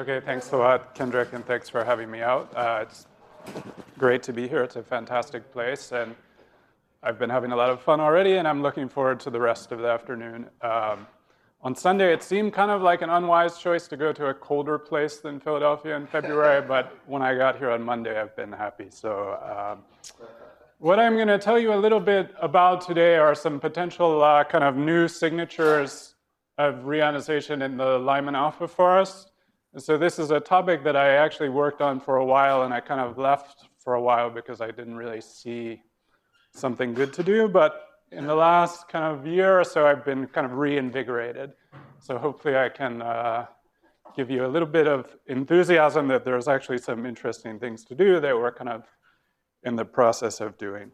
Okay, thanks a lot, Kendrick, and thanks for having me out. It's great to be here. It's a fantastic place, and I've been having a lot of fun already, and I'm looking forward to the rest of the afternoon. On Sunday, it seemed kind of like an unwise choice to go to a colder place than Philadelphia in February, but when I got here on Monday, I've been happy. So what I'm going to tell you a little bit about today are some potential kind of new signatures of reionization in the Lyman alpha forest. And so this is a topic that I actually worked on for a while, and I kind of left for a while because I didn't really see something good to do. But in the last kind of year or so, I've been kind of reinvigorated. So hopefully I can give you a little bit of enthusiasm that there's actually some interesting things to do that we're kind of in the process of doing.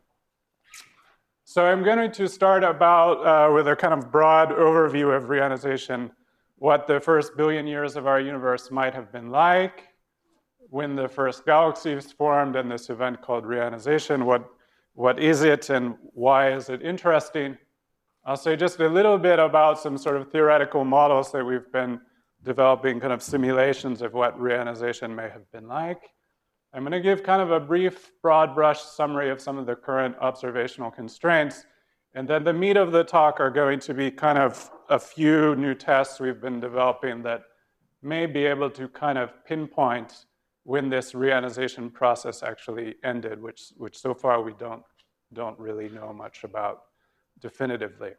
So I'm going to start with a kind of broad overview of reionization, what the first billion years of our universe might have been like, when the first galaxies formed, and this event called reionization. What is it and why is it interesting? I'll say just a little bit about some sort of theoretical models that we've been developing, kind of simulations of what reionization may have been like. I'm going to give kind of a brief, broad brush summary of some of the current observational constraints. And then the meat of the talk are going to be kind of a few new tests we've been developing that may be able to kind of pinpoint when this reionization process actually ended, which so far we don't really know much about definitively.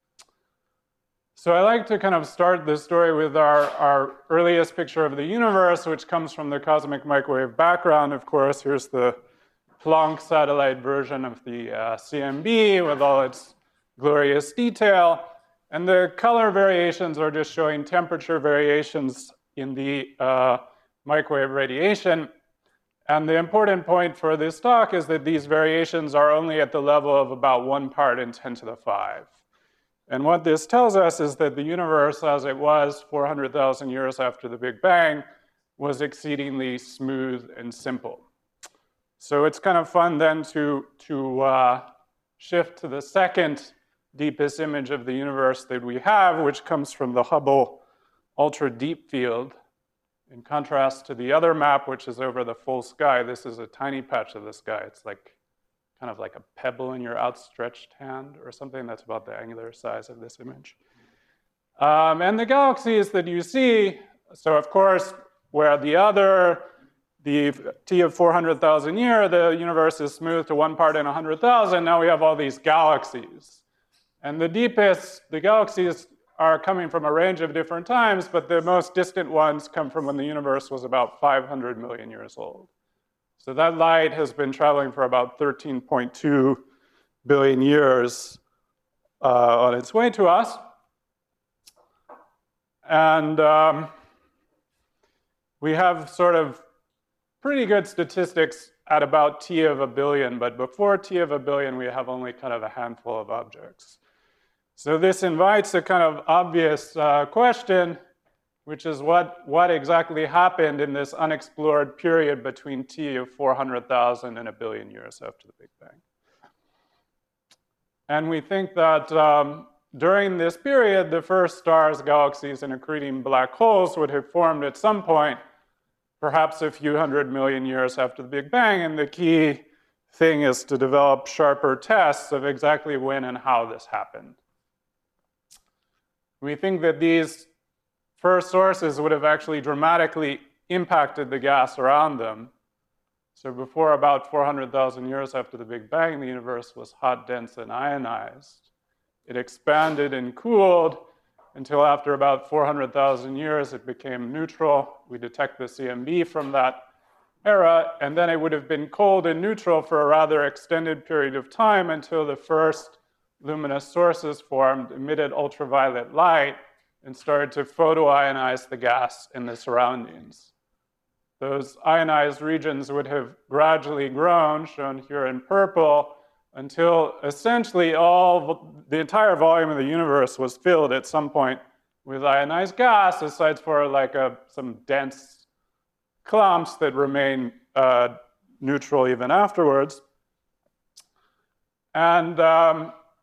So I like to kind of start this story with our earliest picture of the universe, which comes from the cosmic microwave background. Of course, here's the Planck satellite version of the CMB with all its glorious detail. And the color variations are just showing temperature variations in the microwave radiation. And the important point for this talk is that these variations are only at the level of about 1 part in 10 to the 5. And what this tells us is that the universe, as it was 400,000 years after the Big Bang, was exceedingly smooth and simple. So it's kind of fun then to shift to the second deepest image of the universe that we have, which comes from the Hubble Ultra Deep Field. In contrast to the other map, which is over the full sky, this is a tiny patch of the sky. It's like kind of like a pebble in your outstretched hand or something. That's about the angular size of this image. And the galaxies that you see, so of course, where the T of 400,000 years, the universe is smooth to 1 part in 100,000. Now we have all these galaxies. And the galaxies are coming from a range of different times, but the most distant ones come from when the universe was about 500 million years old. So that light has been traveling for about 13.2 billion years on its way to us. And we have sort of pretty good statistics at about T of a billion, but before T of a billion, we have only kind of a handful of objects. So this invites a kind of obvious question, which is what exactly happened in this unexplored period between T of 400,000 and a billion years after the Big Bang. And we think that during this period, the first stars, galaxies, and accreting black holes would have formed at some point, perhaps a few 100 million years after the Big Bang. And the key thing is to develop sharper tests of exactly when and how this happened. We think that these first sources would have actually dramatically impacted the gas around them. So before about 400,000 years after the Big Bang, the universe was hot, dense, and ionized. It expanded and cooled until after about 400,000 years, it became neutral. We detect the CMB from that era, and then it would have been cold and neutral for a rather extended period of time until the first luminous sources formed, emitted ultraviolet light, and started to photoionize the gas in the surroundings. Those ionized regions would have gradually grown, shown here in purple, until essentially the entire volume of the universe was filled at some point with ionized gas, aside for like some dense clumps that remain neutral even afterwards. And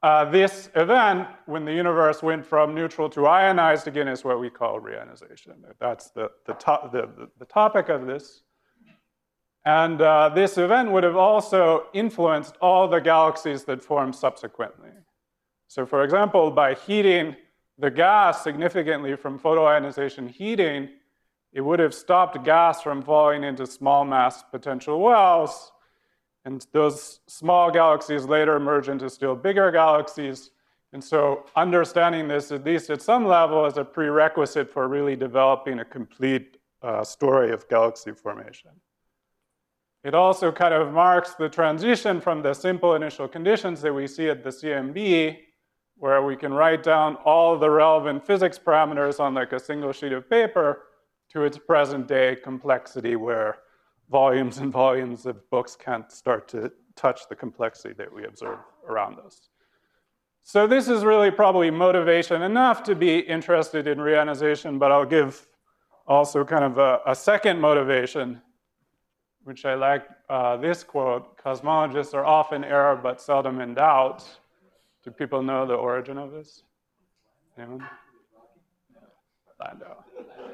this event, when the universe went from neutral to ionized again, is what we call reionization. That's the topic of this. And this event would have also influenced all the galaxies that formed subsequently. So for example, by heating the gas significantly from photoionization heating, it would have stopped gas from falling into small mass potential wells. And those small galaxies later merge into still bigger galaxies. And so understanding this, at least at some level, is a prerequisite for really developing a complete story of galaxy formation. It also kind of marks the transition from the simple initial conditions that we see at the CMB, where we can write down all the relevant physics parameters on like a single sheet of paper, to its present day complexity, where volumes and volumes of books can't start to touch the complexity that we observe around us. So this is really probably motivation enough to be interested in reionization, but I'll give also kind of a second motivation, which I like this quote: "Cosmologists are often error but seldom in doubt." Do people know the origin of this? Anyone? Landau.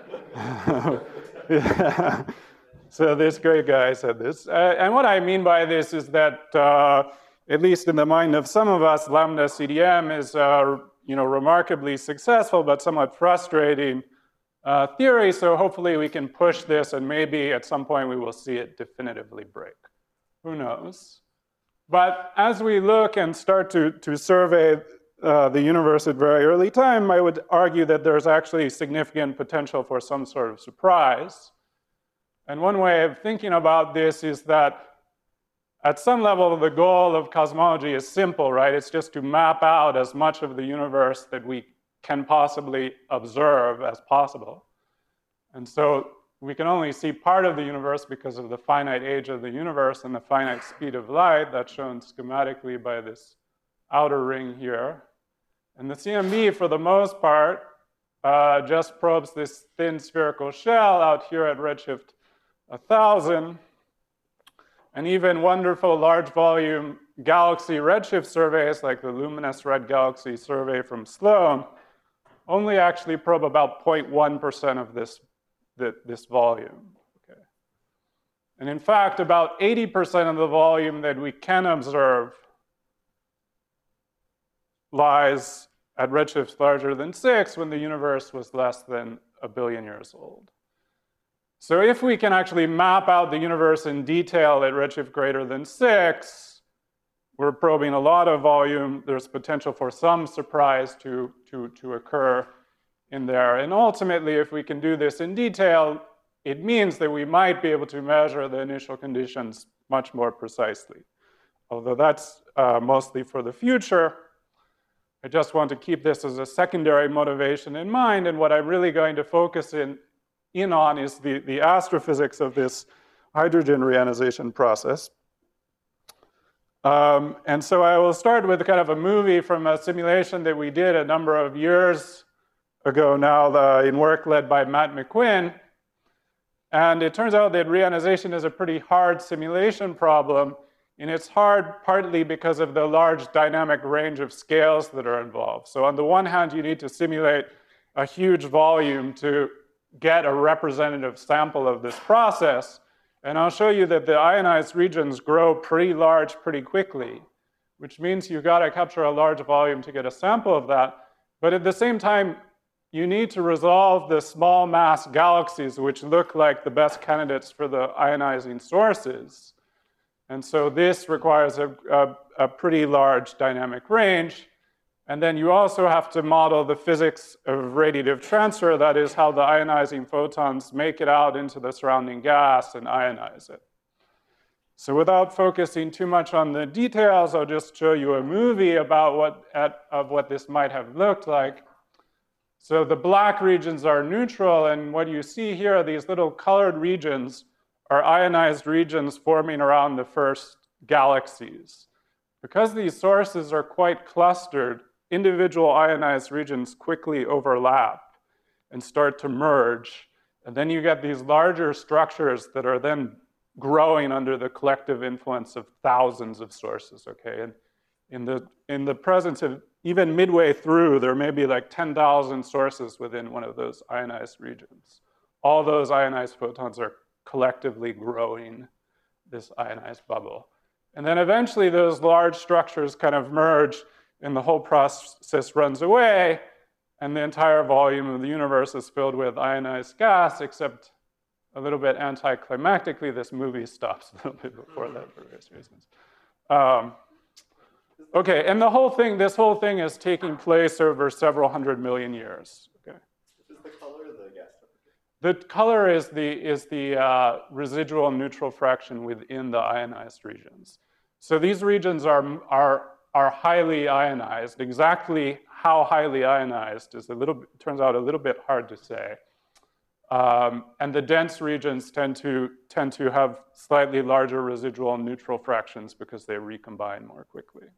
Yeah. So this great guy said this. And what I mean by this is that, at least in the mind of some of us, lambda CDM is remarkably successful but somewhat frustrating theory. So hopefully we can push this, and maybe at some point we will see it definitively break. Who knows? But as we look and start to survey the universe at very early time, I would argue that there's actually significant potential for some sort of surprise. And one way of thinking about this is that at some level, the goal of cosmology is simple, right? It's just to map out as much of the universe that we can possibly observe as possible. And so we can only see part of the universe because of the finite age of the universe and the finite speed of light. That's shown schematically by this outer ring here. And the CMB, for the most part, just probes this thin spherical shell out here at redshift 1,000. And even wonderful large volume galaxy redshift surveys, like the Luminous Red Galaxy survey from Sloan, only actually probe about 0.1% of this volume. Okay. And in fact, about 80% of the volume that we can observe lies at redshifts larger than 6 when the universe was less than 1 billion years old. So if we can actually map out the universe in detail at redshift greater than 6, we're probing a lot of volume. There's potential for some surprise to occur in there. And ultimately, if we can do this in detail, it means that we might be able to measure the initial conditions much more precisely. Although that's mostly for the future, I just want to keep this as a secondary motivation in mind. And what I'm really going to focus in on is the astrophysics of this hydrogen reionization process. And so I will start with kind of a movie from a simulation that we did a number of years ago now in work led by Matt McQuinn. And it turns out that reionization is a pretty hard simulation problem. And it's hard partly because of the large dynamic range of scales that are involved. So on the one hand, you need to simulate a huge volume to get a representative sample of this process. And I'll show you that the ionized regions grow pretty large pretty quickly, which means you've got to capture a large volume to get a sample of that. But at the same time, you need to resolve the small mass galaxies, which look like the best candidates for the ionizing sources. And so this requires a pretty large dynamic range. And then you also have to model the physics of radiative transfer, that is how the ionizing photons make it out into the surrounding gas and ionize it. So without focusing too much on the details, I'll just show you a movie about what this might have looked like. So the black regions are neutral, and what you see here are these little colored regions are ionized regions forming around the first galaxies. Because these sources are quite clustered, individual ionized regions quickly overlap and start to merge. And then you get these larger structures that are then growing under the collective influence of thousands of sources, okay? And in the presence of, even midway through, there may be like 10,000 sources within one of those ionized regions. All those ionized photons are collectively growing this ionized bubble. And then eventually those large structures kind of merge and the whole process runs away, and the entire volume of the universe is filled with ionized gas, except a little bit anticlimactically, this movie stops a little bit before that for various reasons. Okay, and this whole thing is taking place over several 100 million years. Okay. Is the color the gas temperature? The color is the residual neutral fraction within the ionized regions. So these regions are highly ionized. Exactly how highly ionized is turns out a little bit hard to say. And the dense regions tend to have slightly larger residual neutral fractions because they recombine more quickly.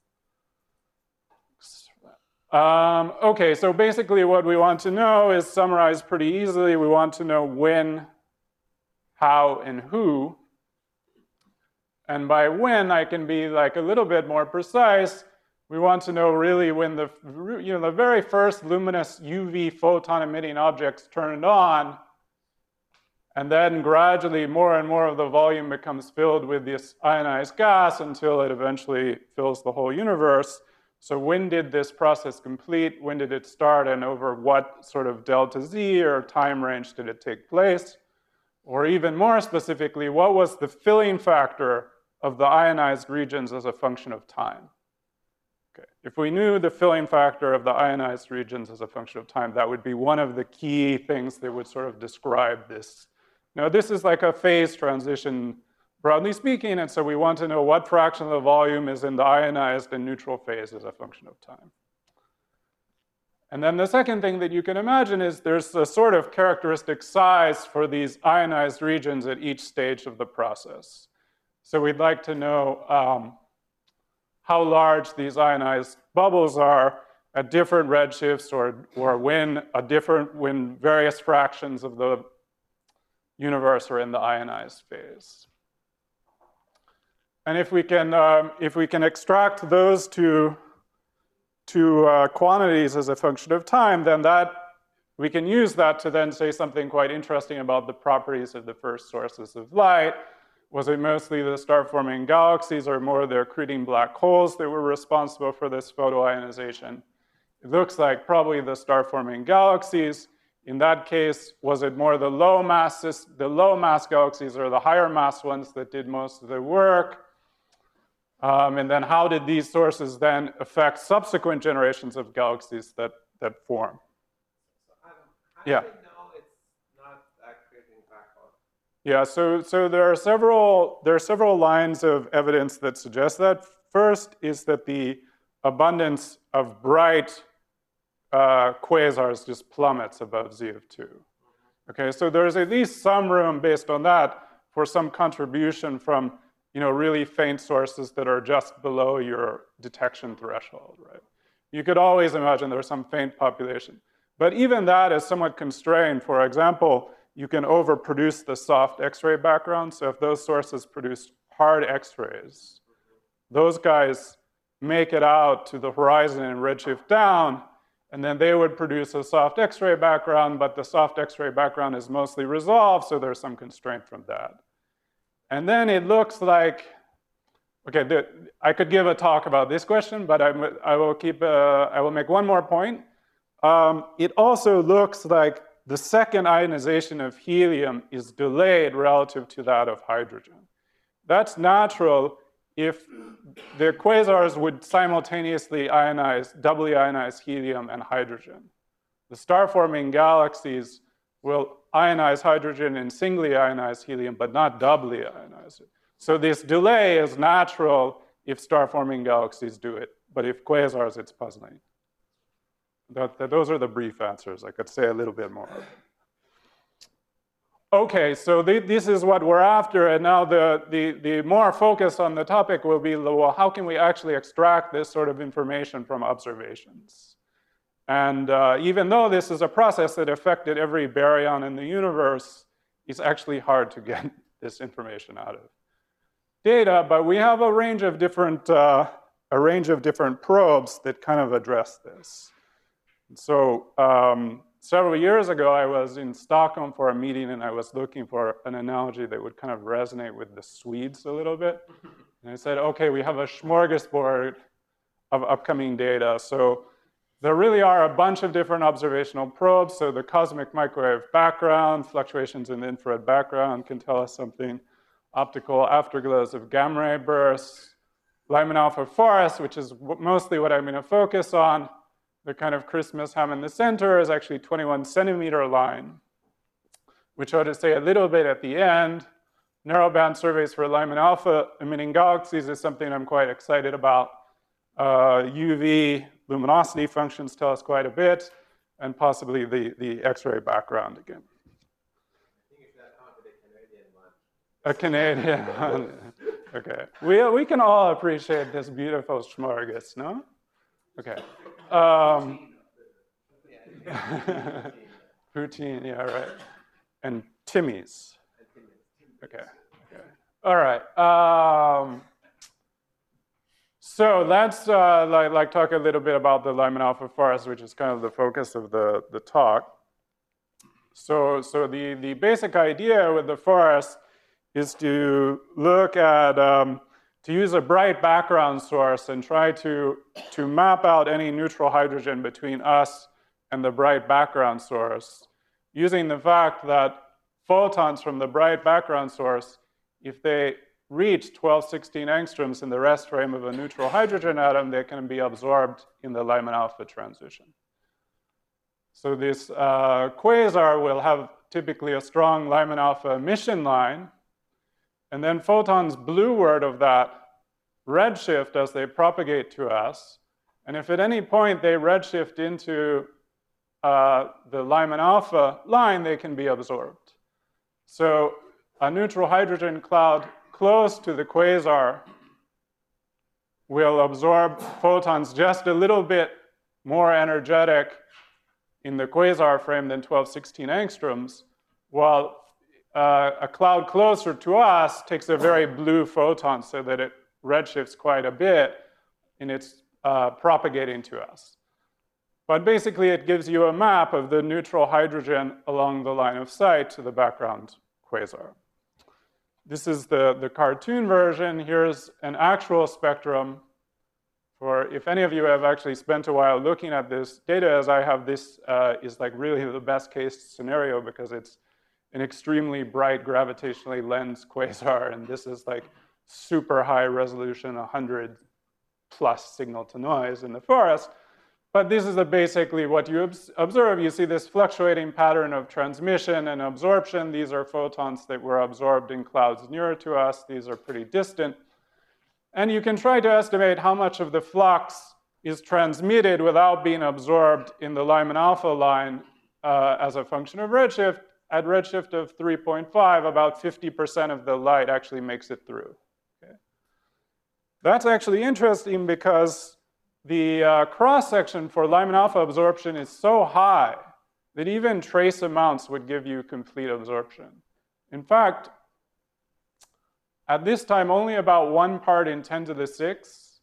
Okay, so basically what we want to know is summarized pretty easily. We want to know when, how, and who. And by when, I can be like a little bit more precise. We want to know really when the very first luminous UV photon emitting objects turned on, and then gradually more and more of the volume becomes filled with this ionized gas until it eventually fills the whole universe. So when did this process complete? When did it start? And over what sort of delta Z or time range did it take place? Or even more specifically, what was the filling factor of the ionized regions as a function of time? Okay. If we knew the filling factor of the ionized regions as a function of time, that would be one of the key things that would sort of describe this. Now, this is like a phase transition, broadly speaking, and so we want to know what fraction of the volume is in the ionized and neutral phase as a function of time. And then the second thing that you can imagine is there's a sort of characteristic size for these ionized regions at each stage of the process. So we'd like to know how large these ionized bubbles are at different redshifts or when various fractions of the universe are in the ionized phase. And if we can extract those two quantities as a function of time, then we can use that to then say something quite interesting about the properties of the first sources of light. Was it mostly the star-forming galaxies or more the accreting black holes that were responsible for this photoionization? It looks like probably the star-forming galaxies. In that case, was it more the low mass galaxies or the higher mass ones that did most of the work? And then how did these sources then affect subsequent generations of galaxies that form? So how do we know it's not accreting black hole? Yeah, so there are several lines of evidence that suggest that. First is that the abundance of bright quasars just plummets above Z of 2. Okay, so there's at least some room based on that for some contribution from really faint sources that are just below your detection threshold, right? You could always imagine there's some faint population. But even that is somewhat constrained. For example, you can overproduce the soft X-ray background. So if those sources produce hard X-rays, those guys make it out to the horizon and redshift down, and then they would produce a soft X-ray background, but the soft X-ray background is mostly resolved, so there's some constraint from that. And then it looks like, okay, I could give a talk about this question, but I will make one more point. It also looks like the second ionization of helium is delayed relative to that of hydrogen. That's natural if the quasars would simultaneously doubly ionize helium and hydrogen. The star-forming galaxies will ionize hydrogen and singly ionize helium, but not doubly ionize it. So this delay is natural if star-forming galaxies do it, but if quasars, it's puzzling. Those are the brief answers. I could say a little bit more. Okay, so this is what we're after, and now the more focus on the topic will be, well, how can we actually extract this sort of information from observations? And even though this is a process that affected every baryon in the universe, it's actually hard to get this information out of data, but we have a range of different a range of different probes that kind of address this. So several years ago, I was in Stockholm for a meeting, and I was looking for an analogy that would kind of resonate with the Swedes a little bit. And I said, okay, we have a smorgasbord of upcoming data. So there really are a bunch of different observational probes. So the cosmic microwave background, fluctuations in the infrared background can tell us something. Optical afterglows of gamma ray bursts. Lyman alpha forest, which is mostly what I'm going to focus on. The kind of Christmas ham in the center is actually 21 centimeter line, which ought to say a little bit at the end. Narrowband surveys for Lyman alpha emitting galaxies is something I'm quite excited about. UV luminosity functions tell us quite a bit, and possibly the X-ray background again. I think it's that Canadian one. A Canadian one. Okay. We can all appreciate this beautiful smorgas, no? Okay. Poutine, yeah, right. And Timmy's. Okay. All right. So let's talk a little bit about the Lyman alpha forest, which is kind of the focus of the talk. So the basic idea with the forest is to look at, to use a bright background source and try to map out any neutral hydrogen between us and the bright background source, using the fact that photons from the bright background source, if they reach 1216 angstroms in the rest frame of a neutral hydrogen atom, they can be absorbed in the Lyman alpha transition. So this quasar will have typically a strong Lyman alpha emission line, and then photons blueward of that redshift as they propagate to us. And if at any point they redshift into the Lyman alpha line, they can be absorbed. So a neutral hydrogen cloud close to the quasar will absorb photons just a little bit more energetic in the quasar frame than 1216 angstroms, while a cloud closer to us takes a very blue photon so that it redshifts quite a bit in its propagating to us. But basically, it gives you a map of the neutral hydrogen along the line of sight to the background quasar. This is the cartoon version. Here's an actual spectrum for, if any of you have actually spent a while looking at this data as I have, this is like really the best case scenario because it's an extremely bright gravitationally lensed quasar, and this is like super high resolution, 100 plus signal to noise in the forest. But this is basically what you observe. You see this fluctuating pattern of transmission and absorption. These are photons that were absorbed in clouds nearer to us. These are pretty distant. And you can try to estimate how much of the flux is transmitted without being absorbed in the Lyman alpha line as a function of redshift. At redshift of 3.5, about 50% of the light actually makes it through. Okay? That's actually interesting because the cross-section for Lyman alpha absorption is so high that even trace amounts would give you complete absorption. In fact, at this time, only about 1 part in 10 to the 6.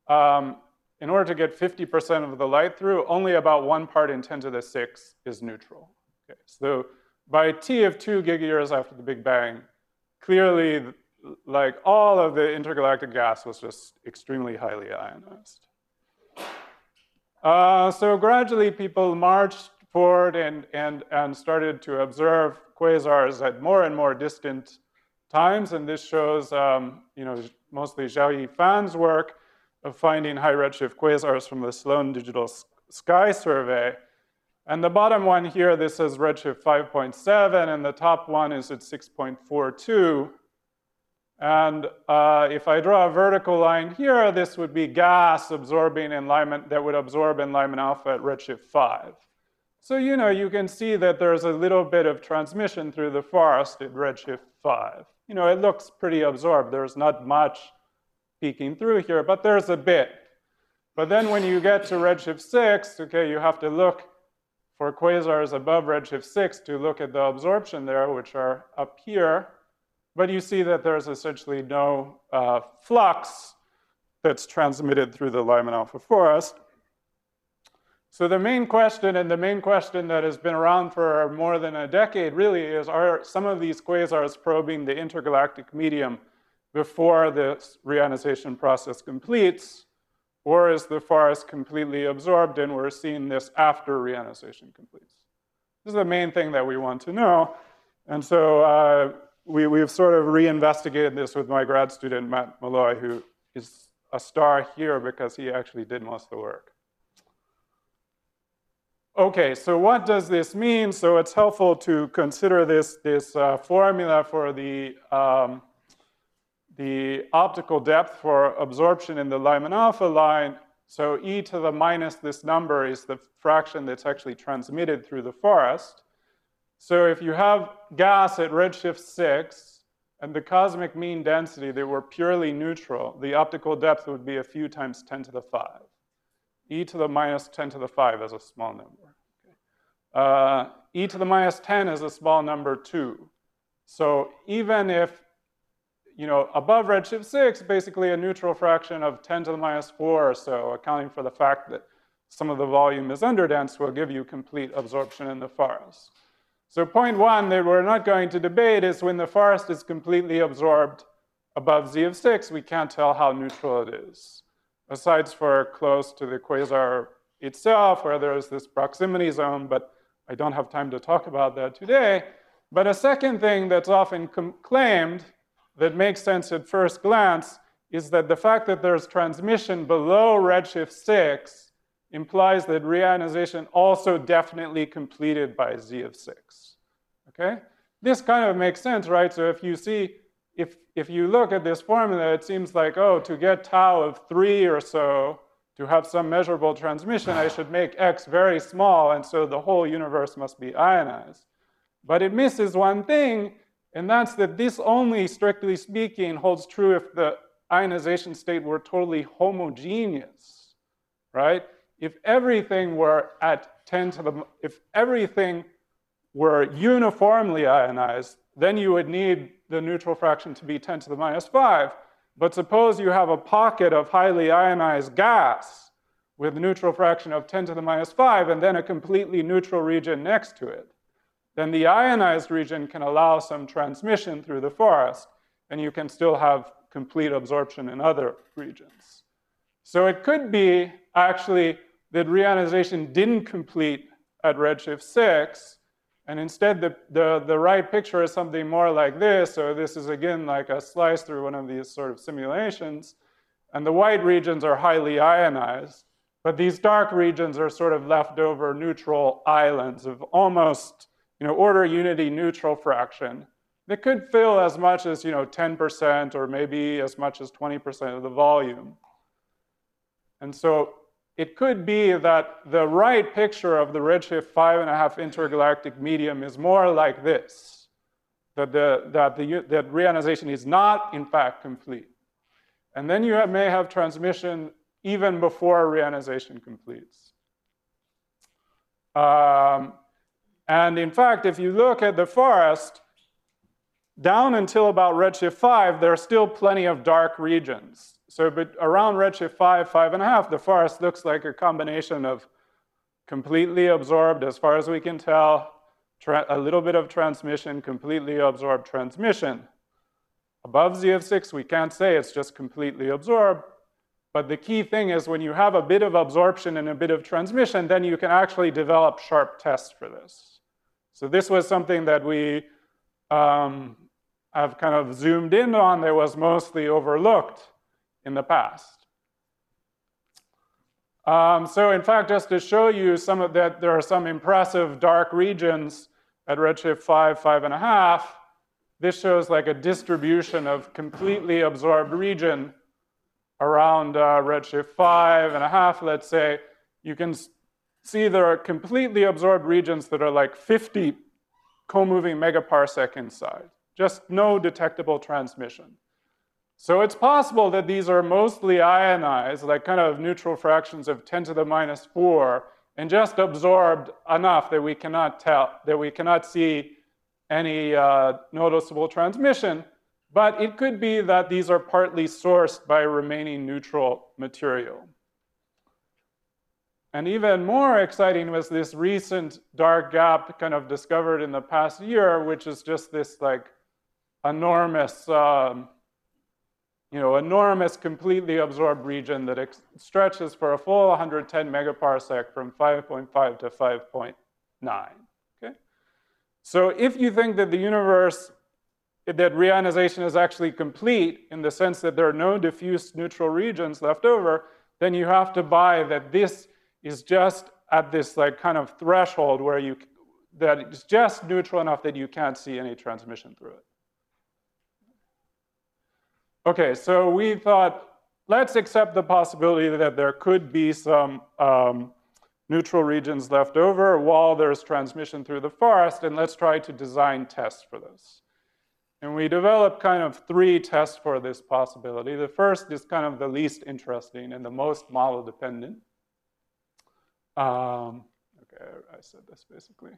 In order to get 50% of the light through, only about 1 part in 10 to the 6 is neutral. Okay, so by T of 2 gigayears after the Big Bang, clearly, like all of the intergalactic gas was just extremely highly ionized. So gradually, people marched forward and started to observe quasars at more and more distant times, and this shows, mostly Xiaoyi Fan's work of finding high redshift quasars from the Sloan Digital Sky Survey. And the bottom one here, this says redshift 5.7, and the top one is at 6.42. And if I draw a vertical line here, this would be gas absorbing in Lyman, that would absorb in Lyman alpha at redshift 5. So, you can see that there's a little bit of transmission through the forest at redshift 5. It looks pretty absorbed. There's not much peeking through here, but there's a bit. But then when you get to redshift 6, okay, you have to look for quasars above redshift 6 to look at the absorption there, which are up here. But you see that there's essentially no flux that's transmitted through the Lyman alpha forest. So the main question, and the main question that has been around for more than a decade really, is are some of these quasars probing the intergalactic medium before the reionization process completes, or is the forest completely absorbed and we're seeing this after reionization completes? This is the main thing that we want to know. And so we've sort of reinvestigated this with my grad student, Matt Malloy, who is a star here because he actually did most of the work. Okay, so what does this mean? So it's helpful to consider this formula for the optical depth for absorption in the Lyman alpha line. So e to the minus this number is the fraction that's actually transmitted through the forest. So if you have gas at redshift 6 and the cosmic mean density, they were purely neutral, the optical depth would be a few times 10 to the 5. E to the minus 10 to the 5 is a small number. Okay. E to the minus 10 is a small number too. So even if, above redshift 6, basically a neutral fraction of 10 to the minus 4 or so, accounting for the fact that some of the volume is underdense, will give you complete absorption in the forest. So point one that we're not going to debate is when the forest is completely absorbed above Z of 6, we can't tell how neutral it is. Aside for close to the quasar itself, where there's this proximity zone, but I don't have time to talk about that today. But a second thing that's often claimed that makes sense at first glance is that the fact that there's transmission below redshift 6 implies that reionization also definitely completed by Z of 6. Okay? This kind of makes sense, right? So if you see, if you look at this formula, it seems like, oh, to get tau of 3 or so, to have some measurable transmission, I should make x very small, and so the whole universe must be ionized. But it misses one thing, and that's that this only, strictly speaking, holds true if the ionization state were totally homogeneous, right? If everything were at 10 to the, if everything were uniformly ionized, then you would need the neutral fraction to be 10 to the minus 5. But suppose you have a pocket of highly ionized gas with a neutral fraction of 10 to the minus 5 and then a completely neutral region next to it. Then the ionized region can allow some transmission through the forest, and you can still have complete absorption in other regions. So it could be actually that reionization didn't complete at redshift 6, and instead the right picture is something more like this. So this is again like a slice through one of these sort of simulations, and the white regions are highly ionized, but these dark regions are sort of leftover neutral islands of almost order unity neutral fraction that could fill as much as 10% or maybe as much as 20% of the volume. And so it could be that the right picture of the redshift 5.5 intergalactic medium is more like this, that reionization is not, in fact, complete. And then you may have transmission even before reionization completes. And in fact, if you look at the forest, down until about redshift 5, there are still plenty of dark regions. So but around redshift 5, 5.5, the forest looks like a combination of completely absorbed, as far as we can tell, a little bit of transmission, completely absorbed transmission. Above Z of 6, we can't say it's just completely absorbed. But the key thing is when you have a bit of absorption and a bit of transmission, then you can actually develop sharp tests for this. So this was something that we have kind of zoomed in on that was mostly overlooked in the past. So in fact, just to show you some of that, there are some impressive dark regions at redshift 5, 5.5. This shows like a distribution of completely absorbed region around redshift 5.5, let's say. You can see there are completely absorbed regions that are like 50 co-moving megaparsec inside. Just no detectable transmission. So it's possible that these are mostly ionized, like kind of neutral fractions of 10 to the minus 4, and just absorbed enough that we cannot tell, that we cannot see any noticeable transmission. But it could be that these are partly sourced by remaining neutral material. And even more exciting was this recent dark gap kind of discovered in the past year, which is just this like enormous, enormous completely absorbed region that stretches for a full 110 megaparsec from 5.5 to 5.9. Okay? So if you think that the universe, that reionization is actually complete in the sense that there are no diffuse neutral regions left over, then you have to buy that this is just at this like kind of threshold where that it's just neutral enough that you can't see any transmission through it. Okay, so we thought, let's accept the possibility that there could be some neutral regions left over while there's transmission through the forest, and let's try to design tests for this. And we developed kind of 3 tests for this possibility. The first is kind of the least interesting and the most model dependent. Okay, I said this basically.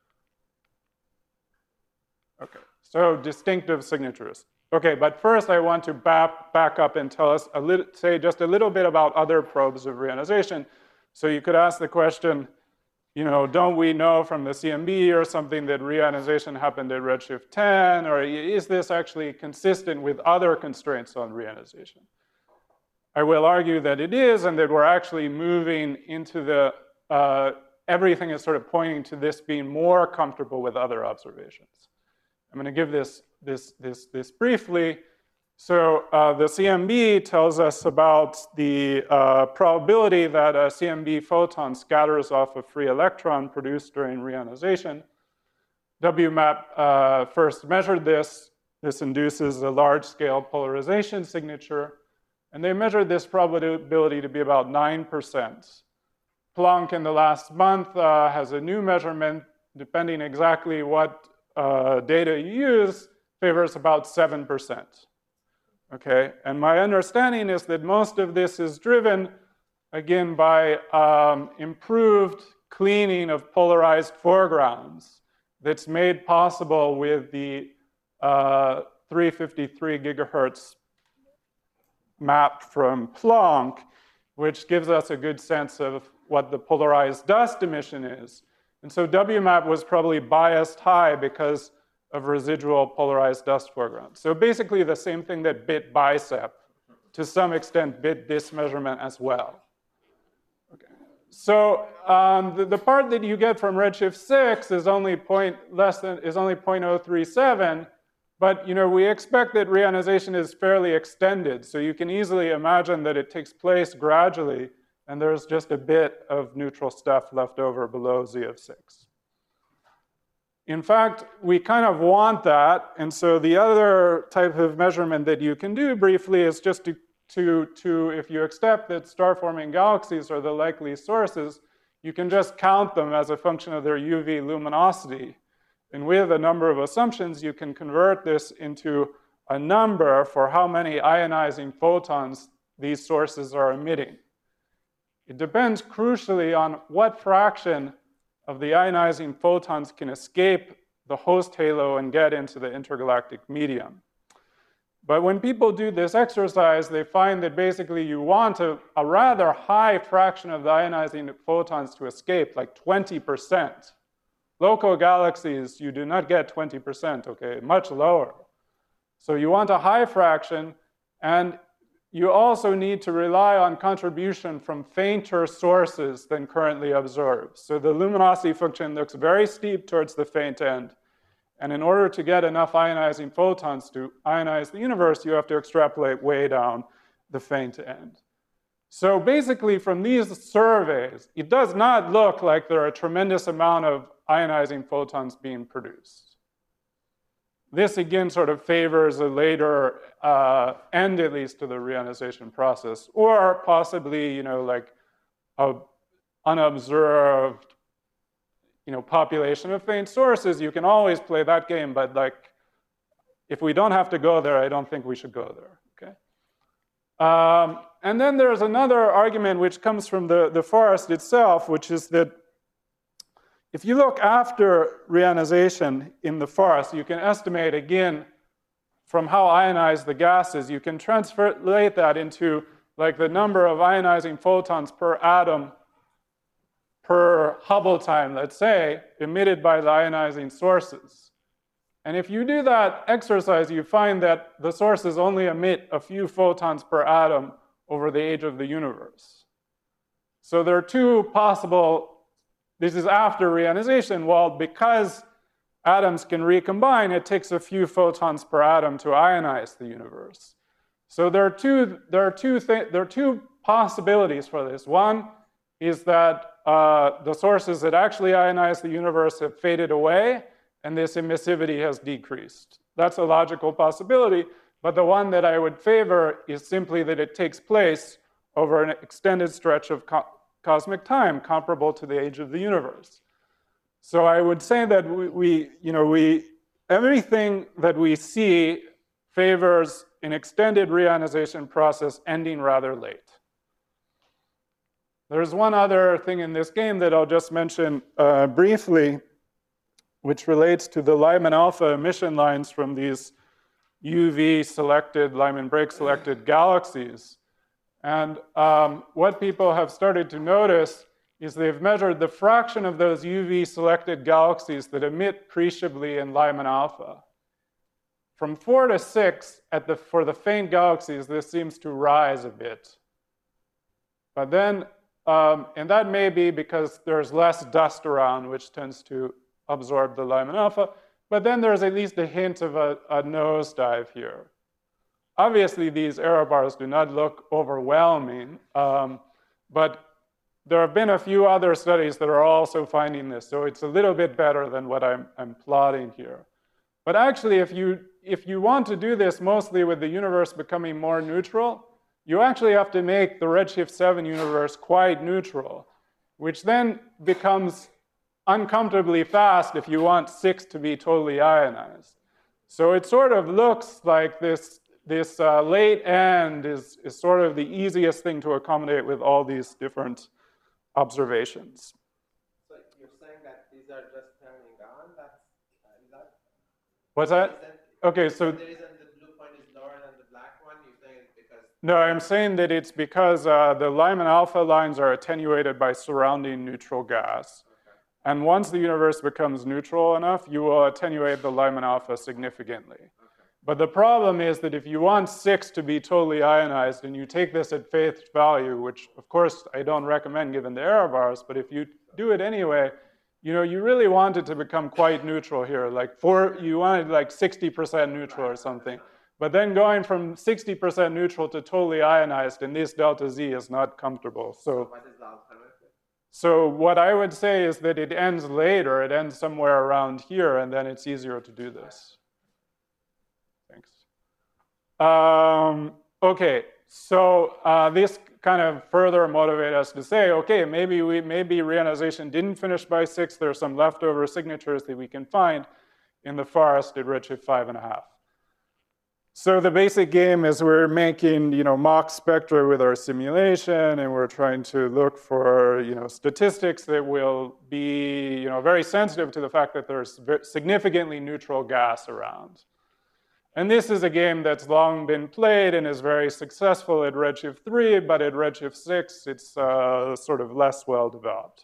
Okay, so distinctive signatures. Okay, but first I want to back up and tell us say just a little bit about other probes of reionization. So you could ask the question, don't we know from the CMB or something that reionization happened at redshift 10, or is this actually consistent with other constraints on reionization? I will argue that it is, and that we're actually moving into the, everything is sort of pointing to this being more comfortable with other observations. I'm going to give this briefly. So the CMB tells us about the probability that a CMB photon scatters off a free electron produced during reionization. WMAP first measured this. This induces a large-scale polarization signature. And they measured this probability to be about 9%. Planck in the last month has a new measurement, depending exactly what data you use, favors about 7%. Okay, and my understanding is that most of this is driven, again, by improved cleaning of polarized foregrounds that's made possible with the 353 gigahertz map from Planck, which gives us a good sense of what the polarized dust emission is. And so WMAP was probably biased high because of residual polarized dust foreground. So basically the same thing that bit bicep, to some extent bit this measurement as well. Okay. So the part that you get from redshift 6 is only 0.037, but we expect that reionization is fairly extended, so you can easily imagine that it takes place gradually, and there's just a bit of neutral stuff left over below Z of 6. In fact, we kind of want that, and so the other type of measurement that you can do briefly is just to if you accept that star-forming galaxies are the likely sources, you can just count them as a function of their UV luminosity. And with a number of assumptions, you can convert this into a number for how many ionizing photons these sources are emitting. It depends crucially on what fraction of the ionizing photons can escape the host halo and get into the intergalactic medium. But when people do this exercise, they find that basically you want a rather high fraction of the ionizing photons to escape, like 20%. Local galaxies, you do not get 20%, okay, much lower. So you want a high fraction, and you also need to rely on contribution from fainter sources than currently observed. So the luminosity function looks very steep towards the faint end. And in order to get enough ionizing photons to ionize the universe, you have to extrapolate way down the faint end. So basically, from these surveys, it does not look like there are a tremendous amount of ionizing photons being produced. This, again, sort of favors a later end, at least, to the reionization process, or possibly, like an unobserved, population of faint sources. You can always play that game, but if we don't have to go there, I don't think we should go there, okay? And then there's another argument which comes from the forest itself, which is that if you look after reionization in the forest, you can estimate, again, from how ionized the gas is, you can translate that into like the number of ionizing photons per atom per Hubble time, let's say, emitted by the ionizing sources. And if you do that exercise, you find that the sources only emit a few photons per atom over the age of the universe. So there are two possible, this is after reionization. Well, because atoms can recombine, it takes a few photons per atom to ionize the universe. So there are two possibilities for this. One is that the sources that actually ionize the universe have faded away, and this emissivity has decreased. That's a logical possibility, but the one that I would favor is simply that it takes place over an extended stretch of cosmic time comparable to the age of the universe. So I would say that everything that we see favors an extended reionization process ending rather late. There's one other thing in this game that I'll just mention briefly, which relates to the Lyman alpha emission lines from these UV selected, Lyman break selected galaxies. And what people have started to notice is they've measured the fraction of those UV selected galaxies that emit appreciably in Lyman alpha. From 4 to 6 for the faint galaxies, this seems to rise a bit. But then, and that may be because there's less dust around, which tends to absorb the Lyman alpha. But then there's at least a hint of a nosedive here. Obviously, these error bars do not look overwhelming, but there have been a few other studies that are also finding this, so it's a little bit better than what I'm plotting here. But actually, if you want to do this mostly with the universe becoming more neutral, you actually have to make the redshift 7 universe quite neutral, which then becomes uncomfortably fast if you want 6 to be totally ionized. So it sort of looks like this late end is sort of the easiest thing to accommodate with all these different observations. So you're saying that these are just turning on? Is that? What's that? Okay, so the reason the blue point is lower than the black one, you're saying it's because? No, I'm saying that it's because the Lyman alpha lines are attenuated by surrounding neutral gas. Okay. And once the universe becomes neutral enough, you will attenuate the Lyman alpha significantly. Okay. But the problem is that if you want 6 to be totally ionized and you take this at face value, which of course I don't recommend given the error bars, but if you do it anyway, you really want it to become quite neutral here. Like you want it like 60% neutral or something. But then going from 60% neutral to totally ionized in this delta Z is not comfortable. So what is the alternative? So what I would say is that it ends later. It ends somewhere around here, and then it's easier to do this. Thanks. Okay, so this kind of further motivated us to say, okay, maybe reionization didn't finish by 6. There are some leftover signatures that we can find in the forest at redshift 5.5. So the basic game is we're making, mock spectra with our simulation, and we're trying to look for, statistics that will be, very sensitive to the fact that there's significantly neutral gas around. And this is a game that's long been played and is very successful at redshift 3, but at redshift 6, it's sort of less well developed.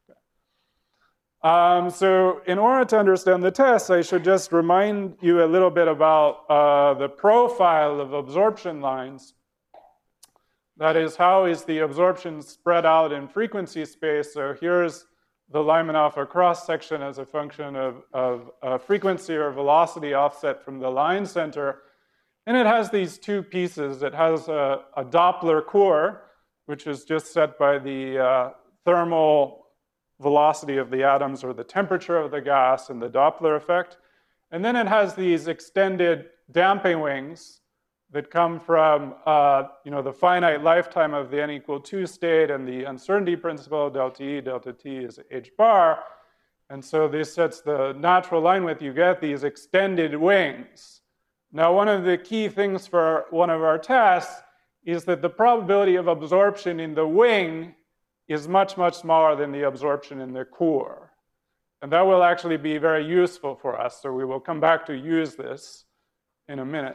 So in order to understand the test, I should just remind you a little bit about the profile of absorption lines. That is, how is the absorption spread out in frequency space? So here's the Lyman alpha cross-section as a function of frequency or velocity offset from the line center. And it has these two pieces. It has a Doppler core, which is just set by the thermal velocity of the atoms or the temperature of the gas and the Doppler effect. And then it has these extended damping wings that come from the finite lifetime of the n equal 2 state and the uncertainty principle, delta E, delta T is h bar. And so this sets the natural line width. You get these extended wings. Now, one of the key things for one of our tests is that the probability of absorption in the wing is much, much smaller than the absorption in the core. And that will actually be very useful for us. So we will come back to use this in a minute.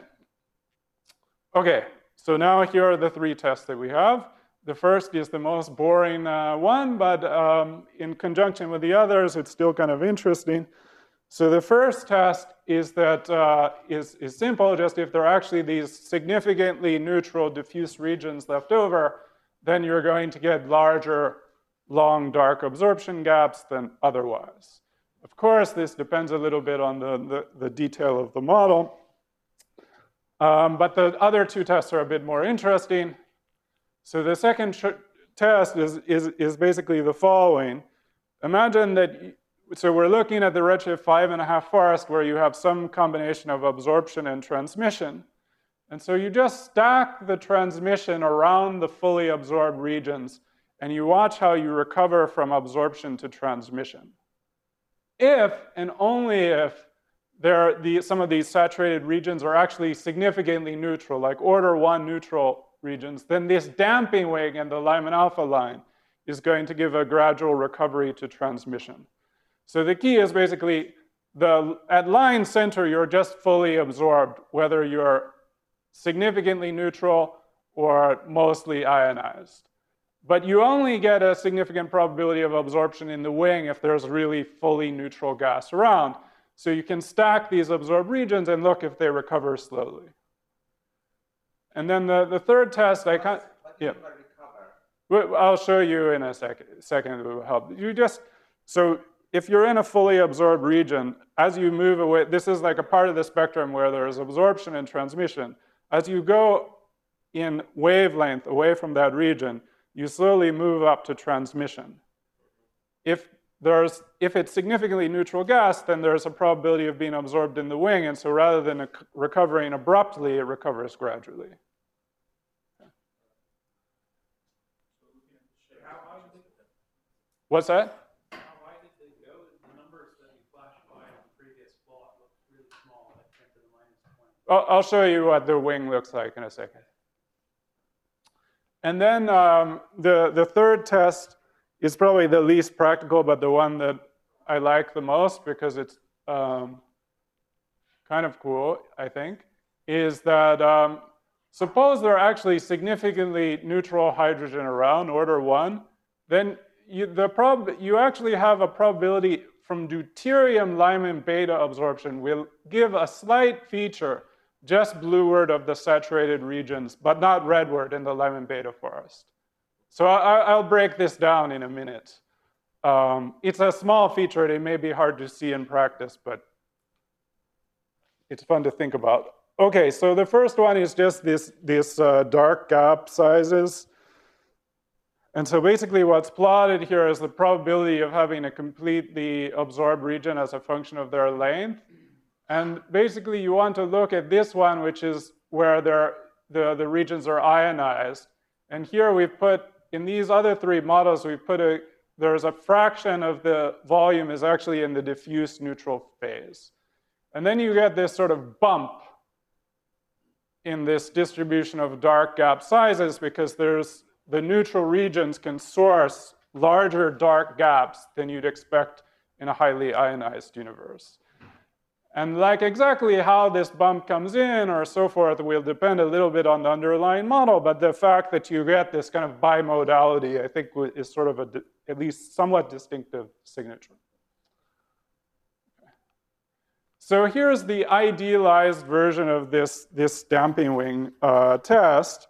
Okay, so now here are the three tests that we have. The first is the most boring one, but in conjunction with the others, it's still kind of interesting. So the first test is that is simple. Just if there are actually these significantly neutral diffuse regions left over, then you're going to get larger, long, dark absorption gaps than otherwise. Of course, this depends a little bit on the detail of the model. But the other two tests are a bit more interesting. So the second test is basically the following. Imagine that, so we're looking at the redshift 5.5 forest where you have some combination of absorption and transmission. And so you just stack the transmission around the fully absorbed regions, and you watch how you recover from absorption to transmission. If and only if some of these saturated regions are actually significantly neutral, like order 1 neutral regions, then this damping wing in the Lyman alpha line is going to give a gradual recovery to transmission. So the key is basically at line center, you're just fully absorbed, whether you're significantly neutral or mostly ionized. But you only get a significant probability of absorption in the wing if there's really fully neutral gas around. So you can stack these absorbed regions and look if they recover slowly. And then the third test, I can't. Yeah. I'll show you in a second. It will help. So if you're in a fully absorbed region, as you move away, this is like a part of the spectrum where there is absorption and transmission. As you go in wavelength away from that region, you slowly move up to transmission. If it's significantly neutral gas, then there's a probability of being absorbed in the wing, and so rather than recovering abruptly, it recovers gradually. What's that? How high did they go? The numbers that you flashed by on the previous plot look really small, like 10 to the minus 20. I'll show you what the wing looks like in a second. And then the third test is probably the least practical, but the one that I like the most because it's kind of cool, I think, is that suppose there are actually significantly neutral hydrogen around, order 1, then you actually have a probability from deuterium Lyman beta absorption will give a slight feature just blueward of the saturated regions, but not redward in the Lyman beta forest. So I'll break this down in a minute. It's a small feature. It may be hard to see in practice, but it's fun to think about. Okay, so the first one is just this dark gap sizes. And so basically what's plotted here is the probability of having a completely absorbed region as a function of their length. And basically you want to look at this one, which is where the regions are ionized. And here we've put, in these other three models, there's a fraction of the volume is actually in the diffuse neutral phase. And then you get this sort of bump in this distribution of dark gap sizes because the neutral regions can source larger dark gaps than you'd expect in a highly ionized universe. And like exactly how this bump comes in or so forth will depend a little bit on the underlying model, but the fact that you get this kind of bimodality, I think, is sort of at least somewhat distinctive signature. So here's the idealized version of this damping wing test.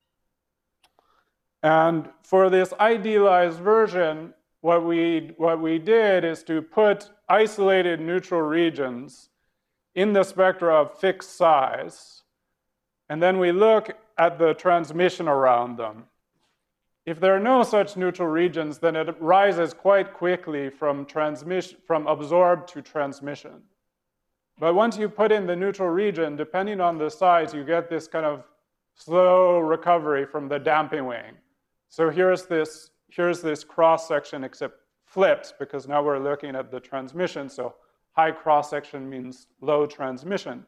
And for this idealized version, what we did is to put isolated neutral regions in the spectra of fixed size, and then we look at the transmission around them. If there are no such neutral regions, then it rises quite quickly from absorbed to transmission. But once you put in the neutral region, depending on the size, you get this kind of slow recovery from the damping wing. So here's this cross-section, except flipped, because now we're looking at the transmission. So high cross-section means low transmission.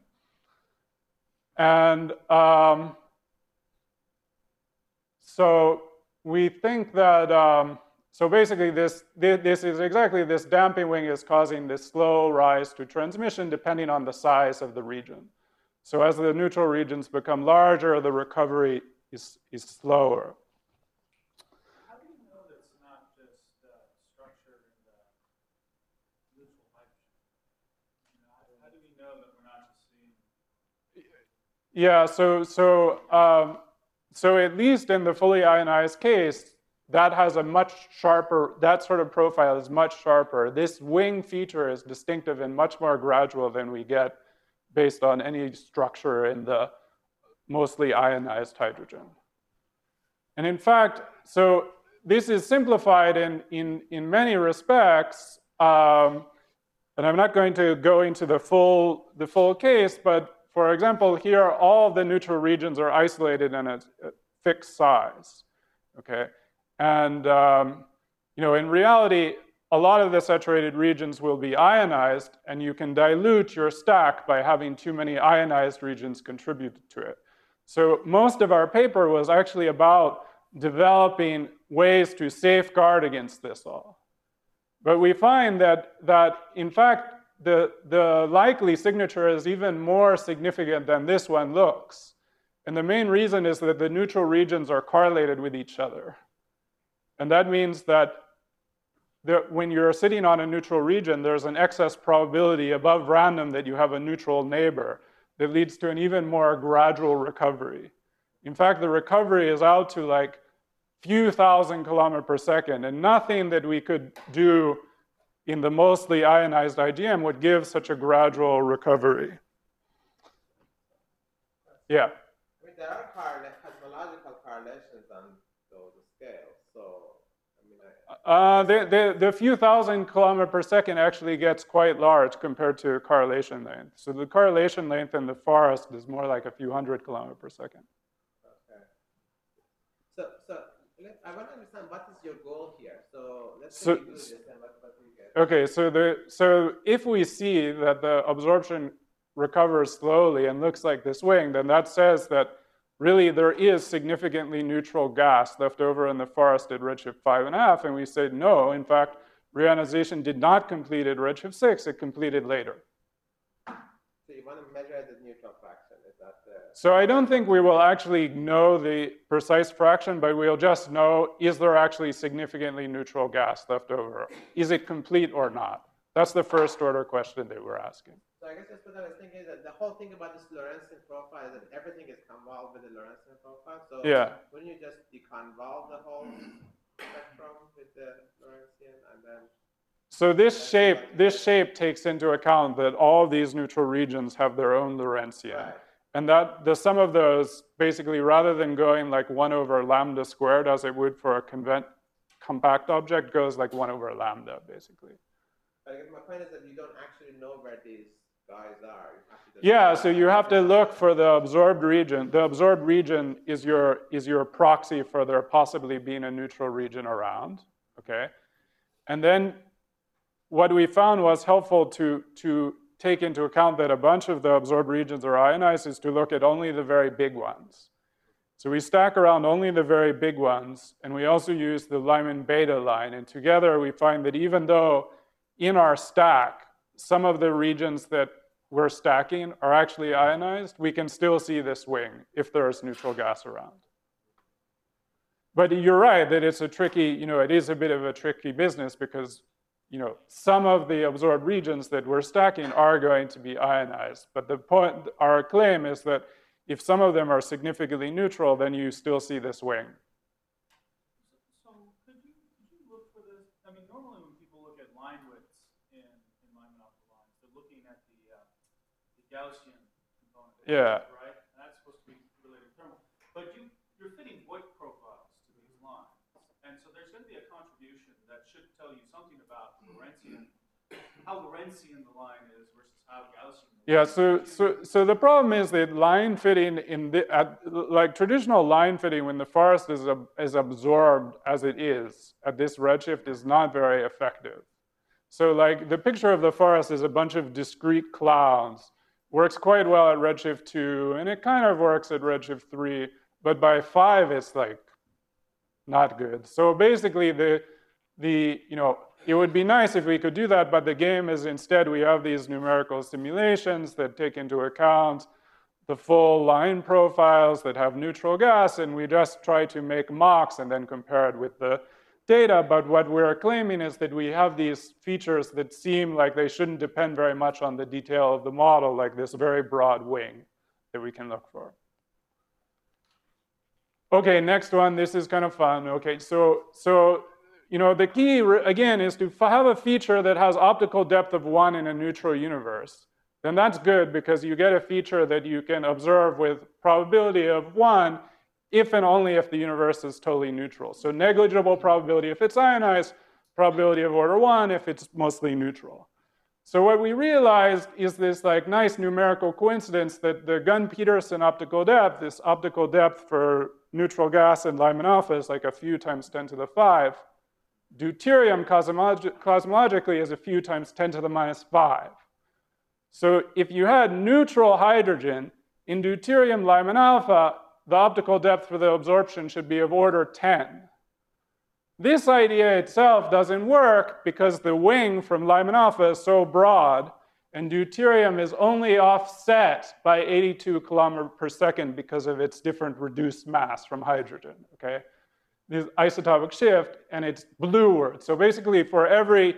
And so we think that, so basically this is exactly this damping wing is causing this slow rise to transmission depending on the size of the region. So as the neutral regions become larger, the recovery is slower. How do you know that it's not just structure in the neutral hydrogen? You know, how do we know that we're not just seeing? Yeah, so at least in the fully ionized case, that has a much sharper, that sort of profile is much sharper. This wing feature is distinctive and much more gradual than we get based on any structure in the mostly ionized hydrogen. And in fact, so this is simplified in many respects, and I'm not going to go into the full case, but for example, here all the neutral regions are isolated in a fixed size, okay? And you know, in reality, a lot of the saturated regions will be ionized, and you can dilute your stack by having too many ionized regions contribute to it. So most of our paper was actually about developing ways to safeguard against this all. But we find that in fact, the likely signature is even more significant than this one looks. And the main reason is that the neutral regions are correlated with each other. And that means that when you're sitting on a neutral region, there's an excess probability above random that you have a neutral neighbor that leads to an even more gradual recovery. In fact, the recovery is out to like few thousand kilometers per second, and nothing that we could do in the mostly ionized IgM would give such a gradual recovery. Yeah? I mean, there are cosmological correlations on those scales, so I mean, The few thousand kilometers per second actually gets quite large compared to correlation length. So the correlation length in the forest is more like a few hundred kilometers per second. Okay. So I want to understand what is your goal here. So let's say we do this and what we get. Okay, so if we see that the absorption recovers slowly and looks like this wing, then that says that really there is significantly neutral gas left over in the forest at redshift 5.5, and we said no, in fact, reionization did not complete at redshift 6, it completed later. So you want to measure the neutral fraction, is that So I don't think we will actually know the precise fraction, but we'll just know, is there actually significantly neutral gas left over? Is it complete or not? That's the first order question that we're asking. So I guess that's what I was thinking, that the whole thing about this Lorentzian profile is that everything is convolved with the Lorentzian profile. So Yeah. wouldn't you just deconvolve the whole spectrum with the Lorentzian and then? So this shape takes into account that all these neutral regions have their own Lorentzian. Right. And that the sum of those, basically, rather than going like 1 over lambda squared as it would for a compact object, goes like 1 over lambda, basically. But I guess my point is that you don't actually know where these guys are. You have to just Yeah, so you have to look for the absorbed region. The absorbed region is your proxy for there possibly being a neutral region around, okay? And then what we found was helpful to take into account that a bunch of the absorbed regions are ionized is to look at only the very big ones. So we stack around only the very big ones, and we also use the Lyman beta line, and together we find that even though in our stack, some of the regions that we're stacking are actually ionized, we can still see this wing if there's neutral gas around. But you're right that it's a tricky, it is a bit of a tricky business because, some of the absorbed regions that we're stacking are going to be ionized. But our claim is that if some of them are significantly neutral, then you still see this wing. So could you look for this? I mean, normally when people look at line widths in Lyman optical lines, they're looking at the Gaussian component. Yeah. Right? And that's supposed to be related thermal. But you're fitting void profiles to these lines. And so there's going to be a contribution that should tell you something about Lorentzian, how Lorentzian the line is versus how Gaussian. Yeah, so the problem is that line fitting like traditional line fitting when the forest is absorbed as it is at this redshift is not very effective. So like the picture of the forest is a bunch of discrete clouds. Works quite well at redshift 2, and it kind of works at redshift 3, but by 5 it's like not good. So basically it would be nice if we could do that, but the game is instead we have these numerical simulations that take into account the full line profiles that have neutral gas, and we just try to make mocks and then compare it with the data. But what we're claiming is that we have these features that seem like they shouldn't depend very much on the detail of the model, like this very broad wing that we can look for. Okay, next one. This is kind of fun. Okay, so you know, the key, again, is to have a feature that has optical depth of 1 in a neutral universe. Then that's good because you get a feature that you can observe with probability of 1 if and only if the universe is totally neutral. So negligible probability if it's ionized, probability of order 1 if it's mostly neutral. So what we realized is this like nice numerical coincidence that the Gunn-Peterson optical depth, this optical depth for neutral gas and Lyman alpha is like a few times 10 to the 5. Deuterium cosmologically is a few times 10 to the minus 5. So if you had neutral hydrogen in deuterium Lyman alpha, the optical depth for the absorption should be of order 10. This idea itself doesn't work because the wing from Lyman alpha is so broad, and deuterium is only offset by 82 kilometers per second because of its different reduced mass from hydrogen, okay? This isotopic shift, and it's blueward. So basically, for every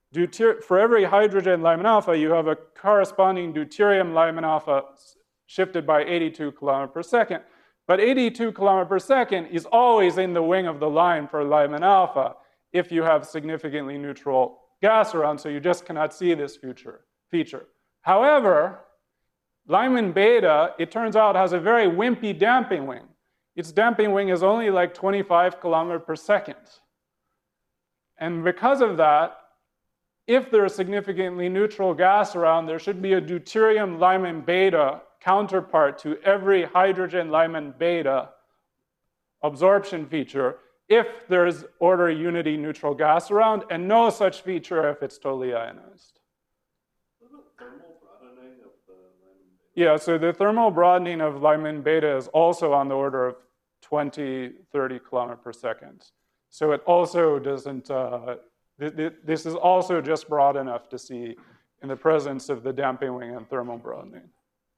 hydrogen Lyman alpha, you have a corresponding deuterium Lyman alpha shifted by 82 kilometers per second. But 82 kilometers per second is always in the wing of the line for Lyman alpha if you have significantly neutral gas around, so you just cannot see this feature. However, Lyman beta, it turns out, has a very wimpy damping wing. Its damping wing is only like 25 kilometers per second. And because of that, if there's significantly neutral gas around, there should be a deuterium Lyman beta counterpart to every hydrogen Lyman beta absorption feature if there's order unity neutral gas around, and no such feature if it's totally ionized. Thermal broadening of the Lyman beta? Yeah, so the thermal broadening of Lyman beta is also on the order of 20, 30 kilometers per second. So it also doesn't, this is also just broad enough to see in the presence of the damping wing and thermal broadening.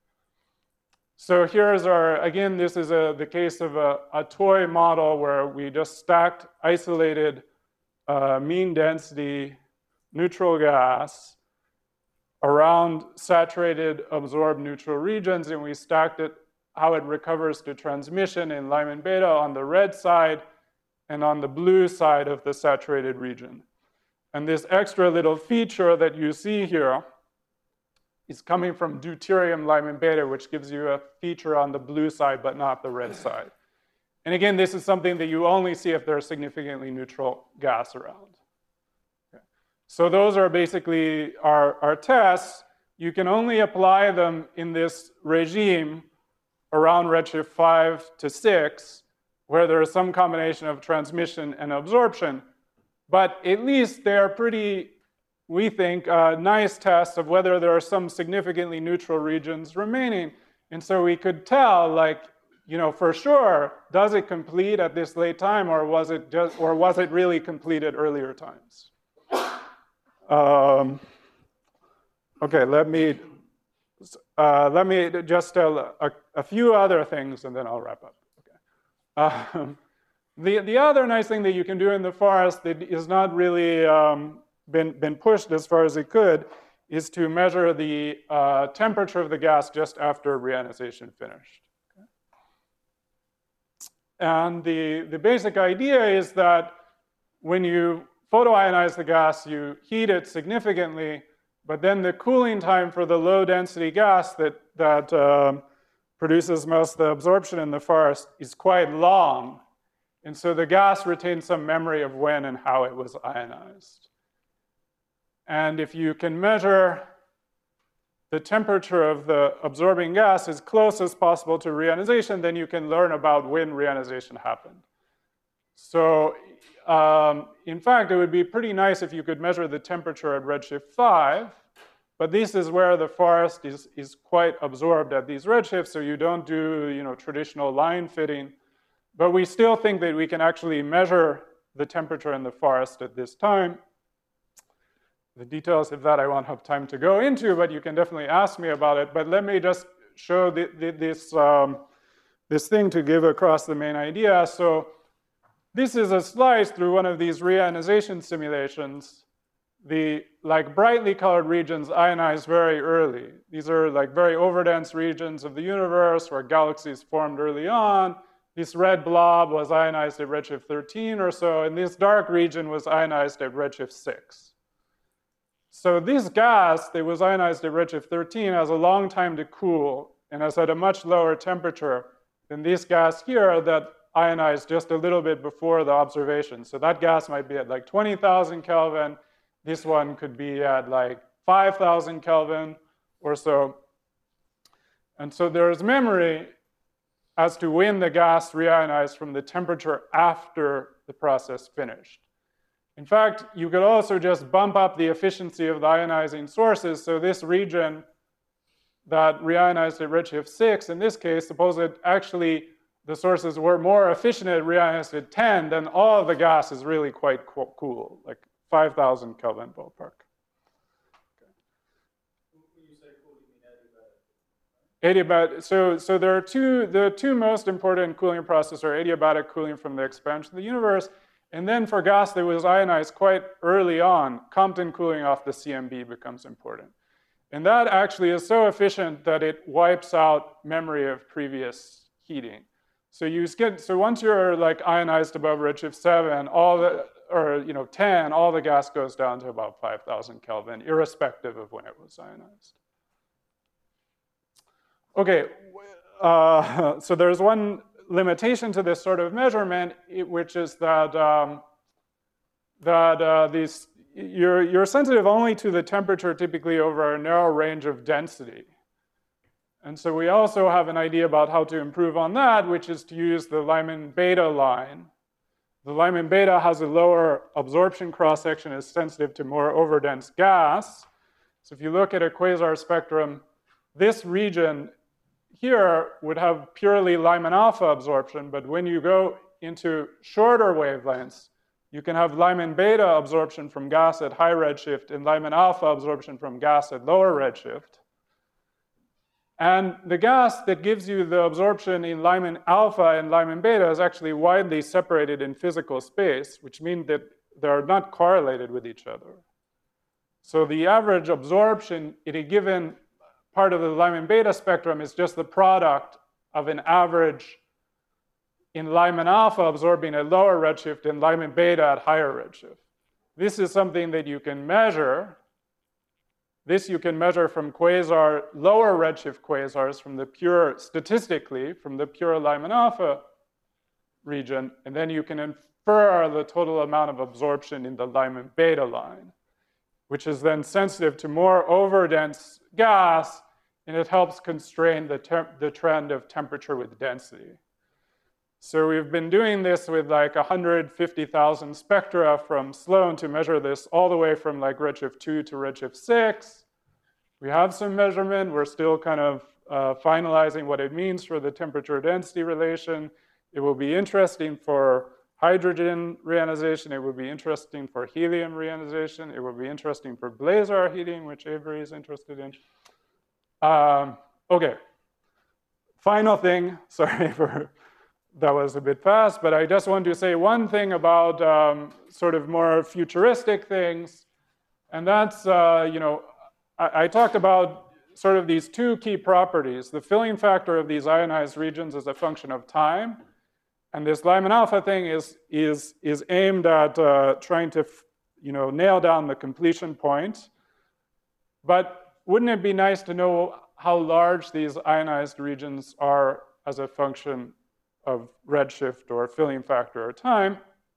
So here's our, again, this is the case of a toy model where we just stacked isolated mean density neutral gas around saturated absorbed neutral regions, and we stacked it how it recovers to transmission in Lyman beta on the red side and on the blue side of the saturated region. And this extra little feature that you see here is coming from deuterium Lyman beta, which gives you a feature on the blue side but not the red side. And again, this is something that you only see if there's significantly neutral gas around. Okay. So those are basically our tests. You can only apply them in this regime around redshift 5 to 6, where there is some combination of transmission and absorption. But at least they're pretty, we think, nice tests of whether there are some significantly neutral regions remaining. And so we could tell, like, you know, for sure, does it complete at this late time, or was it really complete at earlier times? Okay, let me just tell a few other things, and then I'll wrap up. Okay. The other nice thing that you can do in the forest that is not really been pushed as far as it could is to measure the temperature of the gas just after reionization finished. Okay. And the basic idea is that when you photoionize the gas, you heat it significantly, but then the cooling time for the low density gas that produces most of the absorption in the forest is quite long. And so the gas retains some memory of when and how it was ionized. And if you can measure the temperature of the absorbing gas as close as possible to reionization, then you can learn about when reionization happened. So in fact, it would be pretty nice if you could measure the temperature at redshift 5, but this is where the forest is quite absorbed at these redshifts, so you don't do, you know, traditional line fitting. But we still think that we can actually measure the temperature in the forest at this time. The details of that I won't have time to go into, but you can definitely ask me about it. But let me just show this thing to give across the main idea. So this is a slice through one of these reionization simulations. The brightly colored regions ionize very early. These are very overdense regions of the universe where galaxies formed early on. This red blob was ionized at redshift 13 or so, and this dark region was ionized at redshift 6. So this gas that was ionized at redshift 13 has a long time to cool and is at a much lower temperature than this gas here that ionized just a little bit before the observation. So that gas might be at 20,000 Kelvin. This one could be at 5,000 Kelvin or so. And so there's memory as to when the gas reionized from the temperature after the process finished. In fact, you could also just bump up the efficiency of the ionizing sources. So this region that reionized at redshift 6, in this case, suppose it actually the sources were more efficient at reionized at 10, then all of the gas is really quite cool, 5,000 Kelvin ballpark. When you say cool, you mean adiabatic? Adiabatic. So there are the two most important cooling processes are adiabatic cooling from the expansion of the universe, and then for gas that was ionized quite early on, Compton cooling off the CMB becomes important. And that actually is so efficient that it wipes out memory of previous heating. So once you're ionized above redshift 7, or 10, all the gas goes down to about 5,000 Kelvin, irrespective of when it was ionized. Okay, so there's one limitation to this sort of measurement, which is that you're sensitive only to the temperature typically over a narrow range of density. And so we also have an idea about how to improve on that, which is to use the Lyman beta line. The Lyman beta has a lower absorption cross-section, is sensitive to more overdense gas. So if you look at a quasar spectrum, this region here would have purely Lyman alpha absorption, but when you go into shorter wavelengths, you can have Lyman beta absorption from gas at high redshift and Lyman alpha absorption from gas at lower redshift. And the gas that gives you the absorption in Lyman alpha and Lyman beta is actually widely separated in physical space, which means that they're not correlated with each other. So the average absorption in a given part of the Lyman beta spectrum is just the product of an average in Lyman alpha absorbing at lower redshift and Lyman beta at higher redshift. This is something that you can measure. This you can measure from lower redshift quasars statistically from the pure Lyman alpha region, and then you can infer the total amount of absorption in the Lyman beta line, which is then sensitive to more overdense gas, and it helps constrain the trend of temperature with density. So we've been doing this with 150,000 spectra from Sloan to measure this all the way from redshift 2 to redshift 6. We have some measurement. We're still kind of finalizing what it means for the temperature density relation. It will be interesting for hydrogen reionization. It will be interesting for helium reionization. It will be interesting for blazar heating, which Avery is interested in. Okay. Final thing, sorry for that was a bit fast, but I just want to say one thing about sort of more futuristic things, and that's, I talked about sort of these two key properties. The filling factor of these ionized regions is a function of time, and this Lyman alpha thing is aimed at trying to, nail down the completion point. But wouldn't it be nice to know how large these ionized regions are as a function of redshift or filling factor or time?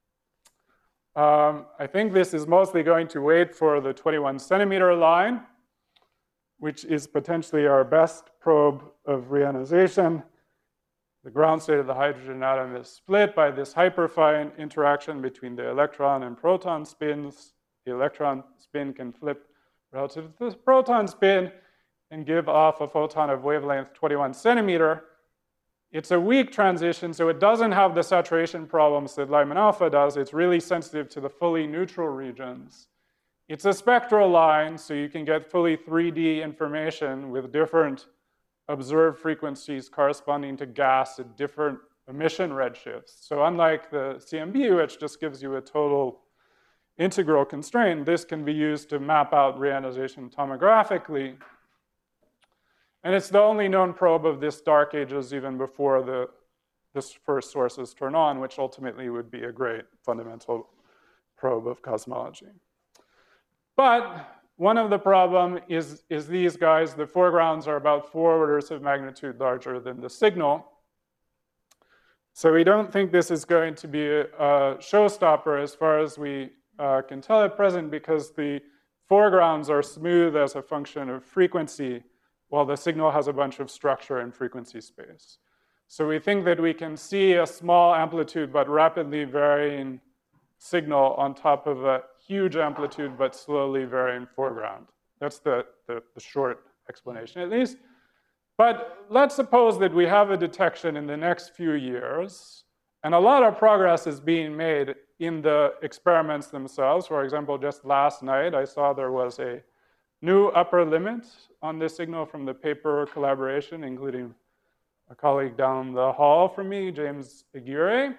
I think this is mostly going to wait for the 21 centimeter line, which is potentially our best probe of reionization. The ground state of the hydrogen atom is split by this hyperfine interaction between the electron and proton spins. The electron spin can flip relative to the proton spin and give off a photon of wavelength 21 centimeter. It's a weak transition, so it doesn't have the saturation problems that Lyman alpha does. It's really sensitive to the fully neutral regions. It's a spectral line, so you can get fully 3D information with different observed frequencies corresponding to gas at different emission redshifts. So unlike the CMB, which just gives you a total integral constraint, this can be used to map out reionization tomographically. And it's the only known probe of this dark ages even before this first sources turn on, which ultimately would be a great fundamental probe of cosmology. But one of the problem is these guys. The foregrounds are about 4 orders of magnitude larger than the signal. So we don't think this is going to be a showstopper as far as we can tell at present, because the foregrounds are smooth as a function of frequency, while the signal has a bunch of structure in frequency space. So we think that we can see a small amplitude but rapidly varying signal on top of a huge amplitude but slowly varying foreground. That's the short explanation, at least. But let's suppose that we have a detection in the next few years, and a lot of progress is being made in the experiments themselves. For example, just last night, I saw there was a new upper limit on this signal from the paper collaboration, including a colleague down the hall from me, James Aguirre.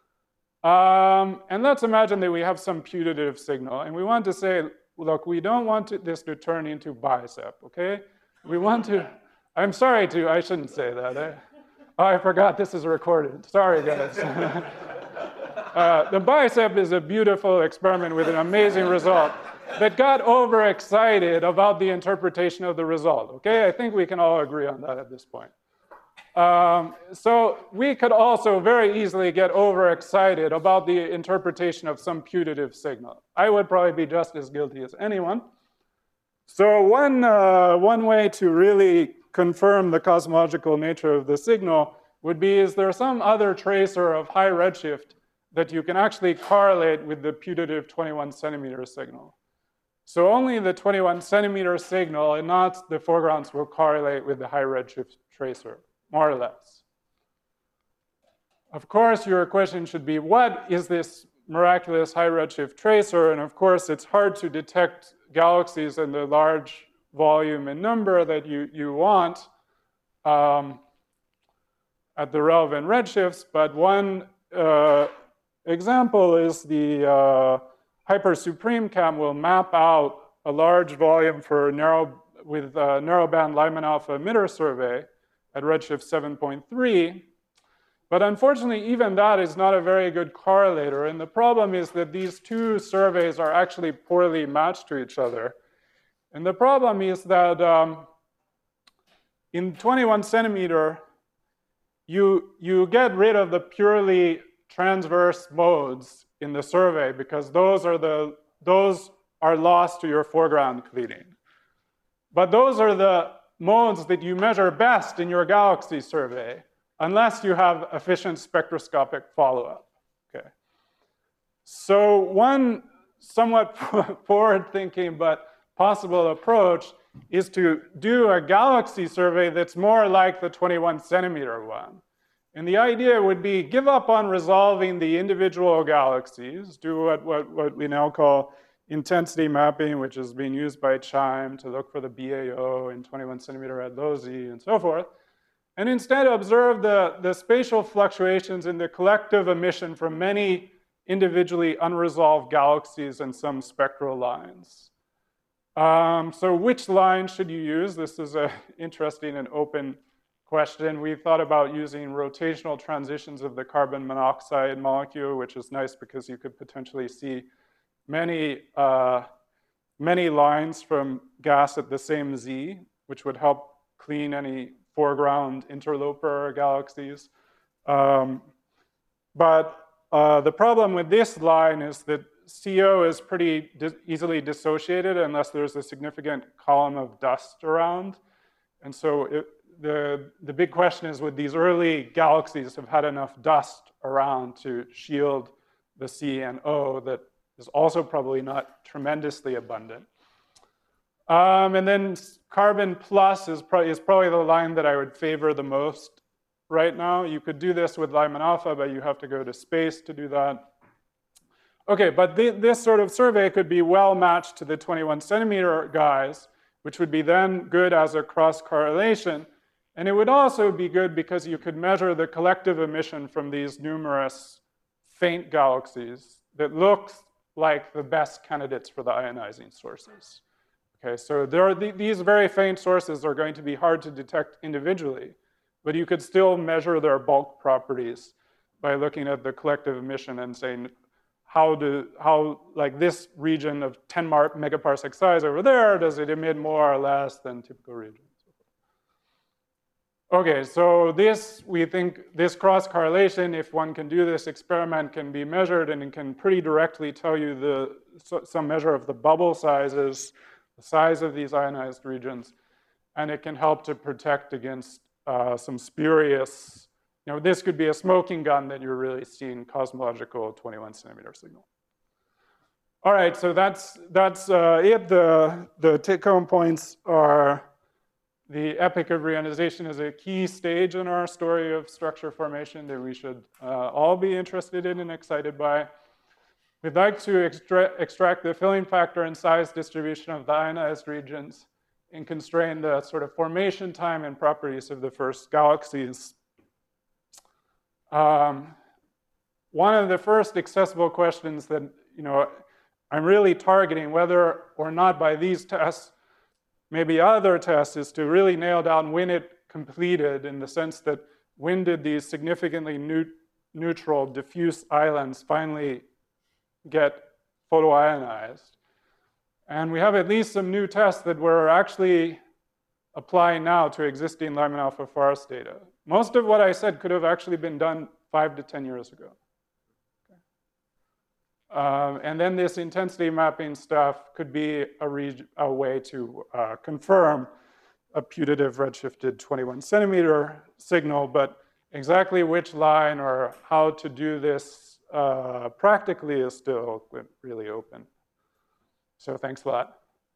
And let's imagine that we have some putative signal, and we want to say, look, we don't want this to turn into BICEP, okay? We want to, I'm sorry to, I shouldn't say that. Oh, I forgot this is recorded. Sorry, guys. The BICEP is a beautiful experiment with an amazing result that got overexcited about the interpretation of the result, okay? I think we can all agree on that at this point. So we could also very easily get overexcited about the interpretation of some putative signal. I would probably be just as guilty as anyone. So one way to really confirm the cosmological nature of the signal would be, is there some other tracer of high redshift that you can actually correlate with the putative 21 centimeter signal? So only the 21 centimeter signal and not the foregrounds will correlate with the high redshift tracer, more or less. Of course, your question should be, what is this miraculous high redshift tracer? And of course, it's hard to detect galaxies in the large volume and number that you want at the relevant redshifts. But one example is the HyperSupreme will map out a large volume for narrowband Lyman alpha emitter survey at redshift 7.3. But unfortunately, even that is not a very good correlator. And the problem is that these two surveys are actually poorly matched to each other. And the problem is that in 21 centimeter, you get rid of the purely transverse modes in the survey, because those are lost to your foreground cleaning. But those are the modes that you measure best in your galaxy survey, unless you have efficient spectroscopic follow-up. Okay. So one somewhat forward-thinking but possible approach is to do a galaxy survey that's more like the 21 centimeter one. And the idea would be, give up on resolving the individual galaxies, do what we now call intensity mapping, which is being used by CHIME to look for the BAO in 21 centimeter at low Z and so forth, and instead observe the spatial fluctuations in the collective emission from many individually unresolved galaxies and some spectral lines. So which line should you use? This is an interesting and open question. We thought about using rotational transitions of the carbon monoxide molecule, which is nice because you could potentially see many lines from gas at the same Z, which would help clean any foreground interloper galaxies. But the problem with this line is that CO is pretty easily dissociated unless there's a significant column of dust around. And so the big question is, would these early galaxies have had enough dust around to shield the C and O that is also probably not tremendously abundant? And then carbon plus is probably the line that I would favor the most right now. You could do this with Lyman alpha, but you have to go to space to do that. Okay, but this sort of survey could be well matched to the 21 centimeter guys, which would be then good as a cross correlation. And it would also be good because you could measure the collective emission from these numerous faint galaxies that look like the best candidates for the ionizing sources. Okay, so there are these very faint sources are going to be hard to detect individually, but you could still measure their bulk properties by looking at the collective emission and saying, how like this region of 10 megaparsec size over there, does it emit more or less than typical regions? Okay, so this, we think this cross correlation, if one can do this experiment, can be measured, and it can pretty directly tell you some measure of the bubble sizes, the size of these ionized regions, and it can help to protect against some spurious, this could be a smoking gun that you're really seeing cosmological 21 centimeter signal. All right, so that's it. The take-home points are the epoch of reionization is a key stage in our story of structure formation that we should all be interested in and excited by. We'd like to extract the filling factor and size distribution of the ionized regions and constrain the sort of formation time and properties of the first galaxies. One of the first accessible questions that I'm really targeting, whether or not by these tests, maybe other tests, is to really nail down when it completed, in the sense that when did these significantly neutral diffuse islands finally get photoionized. And we have at least some new tests that we're actually applying now to existing Lyman alpha Fars data. Most of what I said could have actually been done 5 to 10 years ago. And then this intensity mapping stuff could be a way to confirm a putative redshifted 21 centimeter signal, but exactly which line or how to do this practically is still really open. So thanks a lot.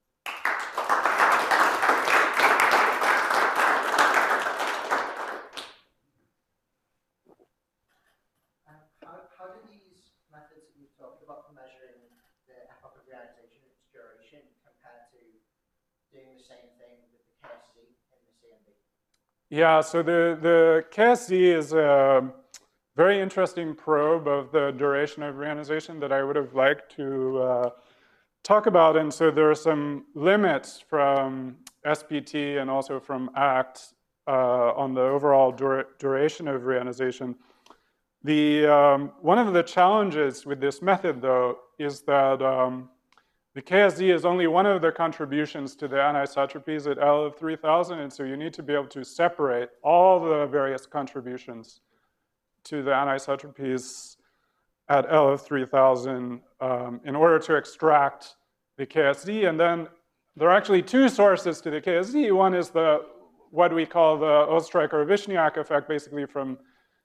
How do these methods that you've talked about for measuring the epoch of reionization and its duration compare to doing the same thing with the KSZ in the CMB? Yeah, so the KSZ is a very interesting probe of the duration of reionization that I would have liked to talk about. And so there are some limits from SPT and also from ACT on the overall duration of reionization. One of the challenges with this method, though, is that the KSZ is only one of the contributions to the anisotropies at L of 3000, and so you need to be able to separate all the various contributions to the anisotropies at L of 3000 in order to extract the KSZ. And then there are actually two sources to the KSZ. One is what we call the Oestreicher-Vishniak effect, basically from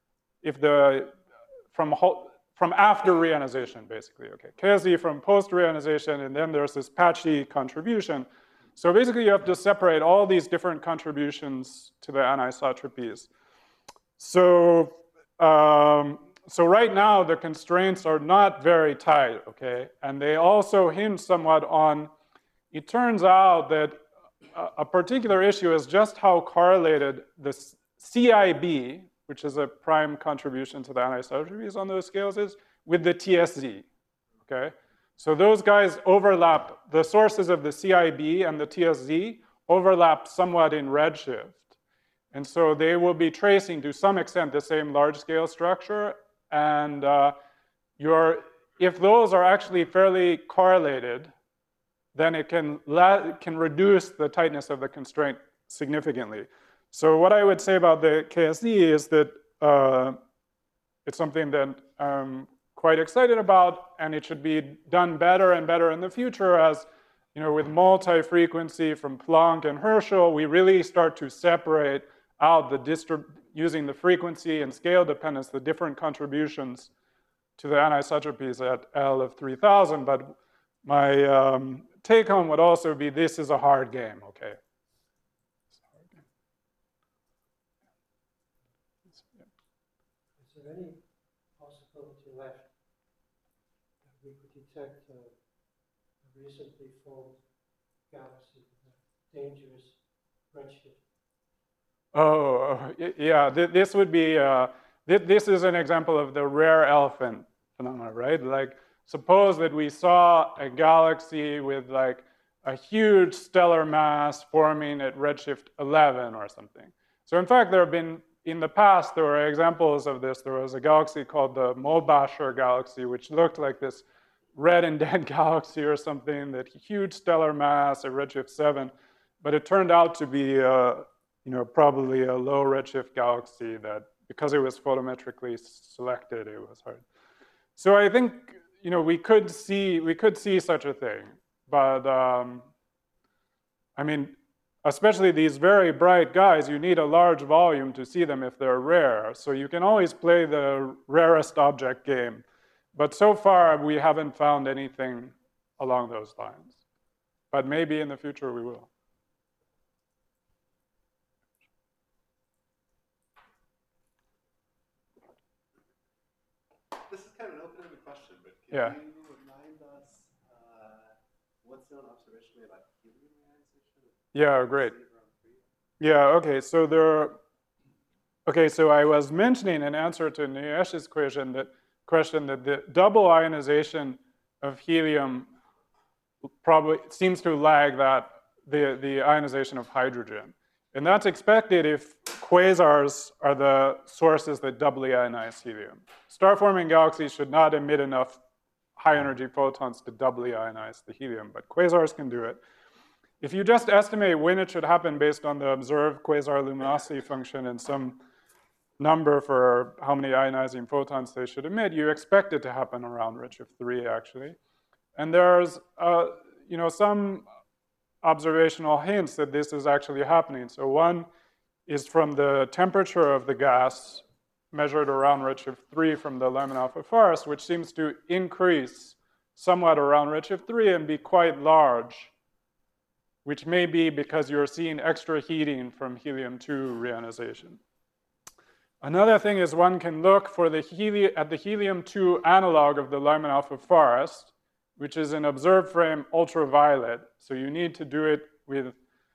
after reionization, basically. Okay, KSZ from post-reionization, and then there's this patchy contribution. So basically, you have to separate all these different contributions to the anisotropies. So right now, the constraints are not very tight, okay? And they also hinge somewhat on, it turns out that a particular issue is just how correlated the CIB, which is a prime contribution to the anisotropies on those scales, is with the TSZ, okay? So those guys overlap, the sources of the CIB and the TSZ overlap somewhat in redshift. And so they will be tracing, to some extent, the same large-scale structure. And if those are actually fairly correlated, then it can reduce the tightness of the constraint significantly. So what I would say about the KSZ is that it's something that I'm quite excited about, and it should be done better and better in the future as, with multi-frequency from Planck and Herschel, we really start to separate out using the frequency and scale dependence, the different contributions to the anisotropies at L of 3000. But my take home would also be, this is a hard game, okay? Is there any possibility left that we could detect a recently formed galaxy with a dangerous redshift Yeah, this would be, this is an example of the rare elephant phenomena, right? Like, suppose that we saw a galaxy with like a huge stellar mass forming at redshift 11 or something. So in fact, there have been, in the past, there were examples of this. There was a galaxy called the Mobasher galaxy, which looked like this red and dead galaxy or something, that huge stellar mass at redshift 7. But it turned out to be probably a low redshift galaxy that, because it was photometrically selected, it was hard. So I think we could see such a thing, but I mean, especially these very bright guys, you need a large volume to see them if they're rare. So you can always play the rarest object game, but so far we haven't found anything along those lines. But maybe in the future we will. This is kind of an open-ended question, but Yeah. can you remind us what's known observationally about helium ionization? Yeah, great. Yeah, okay, so I was mentioning in answer to Niesh's question that the double ionization of helium probably seems to lag the ionization of hydrogen. And that's expected if quasars are the sources that doubly ionize helium. Star-forming galaxies should not emit enough high-energy photons to doubly ionize the helium, but quasars can do it. If you just estimate when it should happen based on the observed quasar luminosity function and some number for how many ionizing photons they should emit, you expect it to happen around redshift 3, actually. And there's some observational hints that this is actually happening. So one is from the temperature of the gas measured around redshift 3 from the Lyman alpha forest, which seems to increase somewhat around redshift 3 and be quite large, which may be because you're seeing extra heating from helium-2 reionization. Another thing is one can look for at the helium-2 analog of the Lyman alpha forest, which is an observed frame ultraviolet. So you need to do it with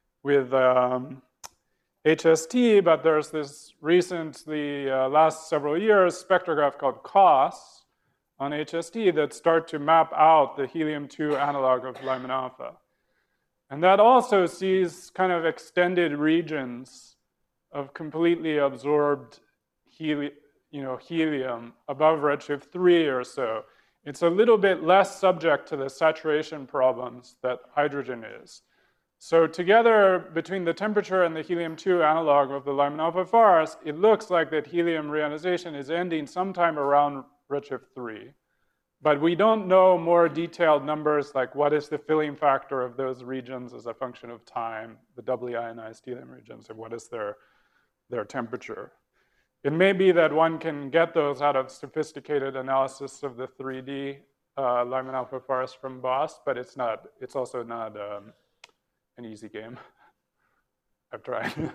HST, but there's this recently, last several years, spectrograph called COS on HST that start to map out the helium-2 analog of Lyman alpha. And that also sees kind of extended regions of completely absorbed helium above redshift 3 or so. It's a little bit less subject to the saturation problems that hydrogen is. So together, between the temperature and the helium-2 analog of the Lyman alpha forest, it looks like that helium reionization is ending sometime around redshift 3. But we don't know more detailed numbers like what is the filling factor of those regions as a function of time, the doubly ionized helium regions, and what is their temperature. It may be that one can get those out of sophisticated analysis of the 3D Lyman alpha forest from BOSS, but it's also not an easy game. I've tried. So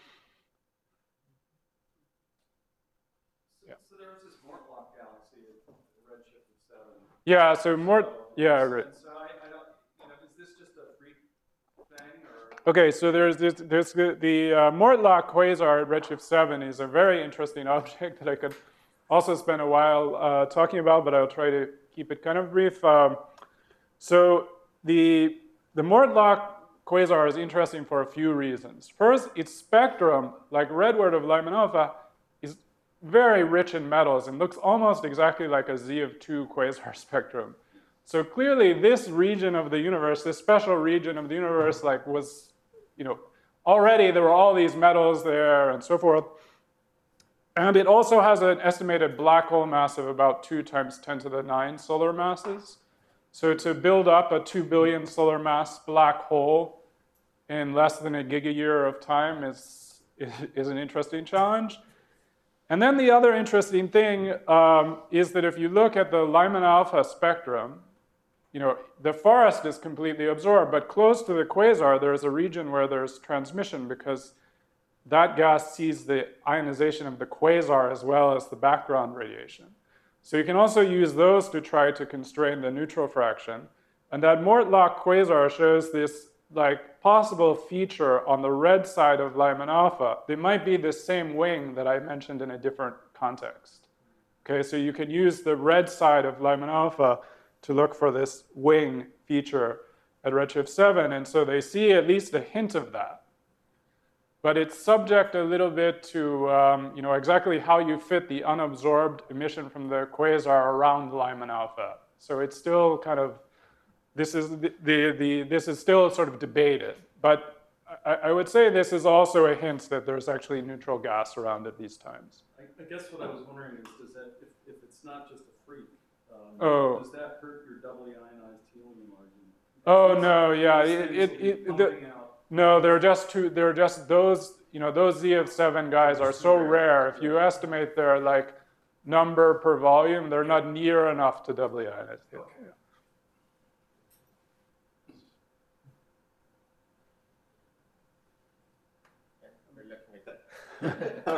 there was this Mortlock galaxy at redshift of 7. Yeah, so yeah, right. So I don't, is this just a freak thing, or? Okay, so there's the Mortlock quasar at redshift 7 is a very interesting object that I could also spend a while talking about, but I'll try to keep it kind of brief. So the Mortlock quasar is interesting for a few reasons. First, its spectrum, like redword of Lyman alpha, is very rich in metals and looks almost exactly like a Z of 2 quasar spectrum. So clearly this region of the universe, this special region of the universe, was, already there were all these metals there and so forth. And it also has an estimated black hole mass of about 2 × 10⁹ solar masses. So to build up a 2 billion solar mass black hole in less than a gigayear of time is an interesting challenge. And then the other interesting thing is that if you look at the Lyman alpha spectrum, the forest is completely absorbed, but close to the quasar, there's a region where there's transmission because that gas sees the ionization of the quasar as well as the background radiation. So you can also use those to try to constrain the neutral fraction. And that Mortlock quasar shows like possible feature on the red side of Lyman alpha, they might be the same wing that I mentioned in a different context. Okay, so you can use the red side of Lyman alpha to look for this wing feature at redshift 7, and so they see at least a hint of that. But it's subject a little bit to exactly how you fit the unabsorbed emission from the quasar around Lyman alpha. So it's still kind of, this is this is still sort of debated. But I would say this is also a hint that there's actually neutral gas around at these times. I guess what I was wondering is, does that, if it's not just a freak, does that hurt your doubly ionized helium argument? Oh no, yeah, no, they're just those, those ZF7 guys are so rare. If you estimate their like number per volume, they're not near enough to doubly ionize. Okay. We're looking at that.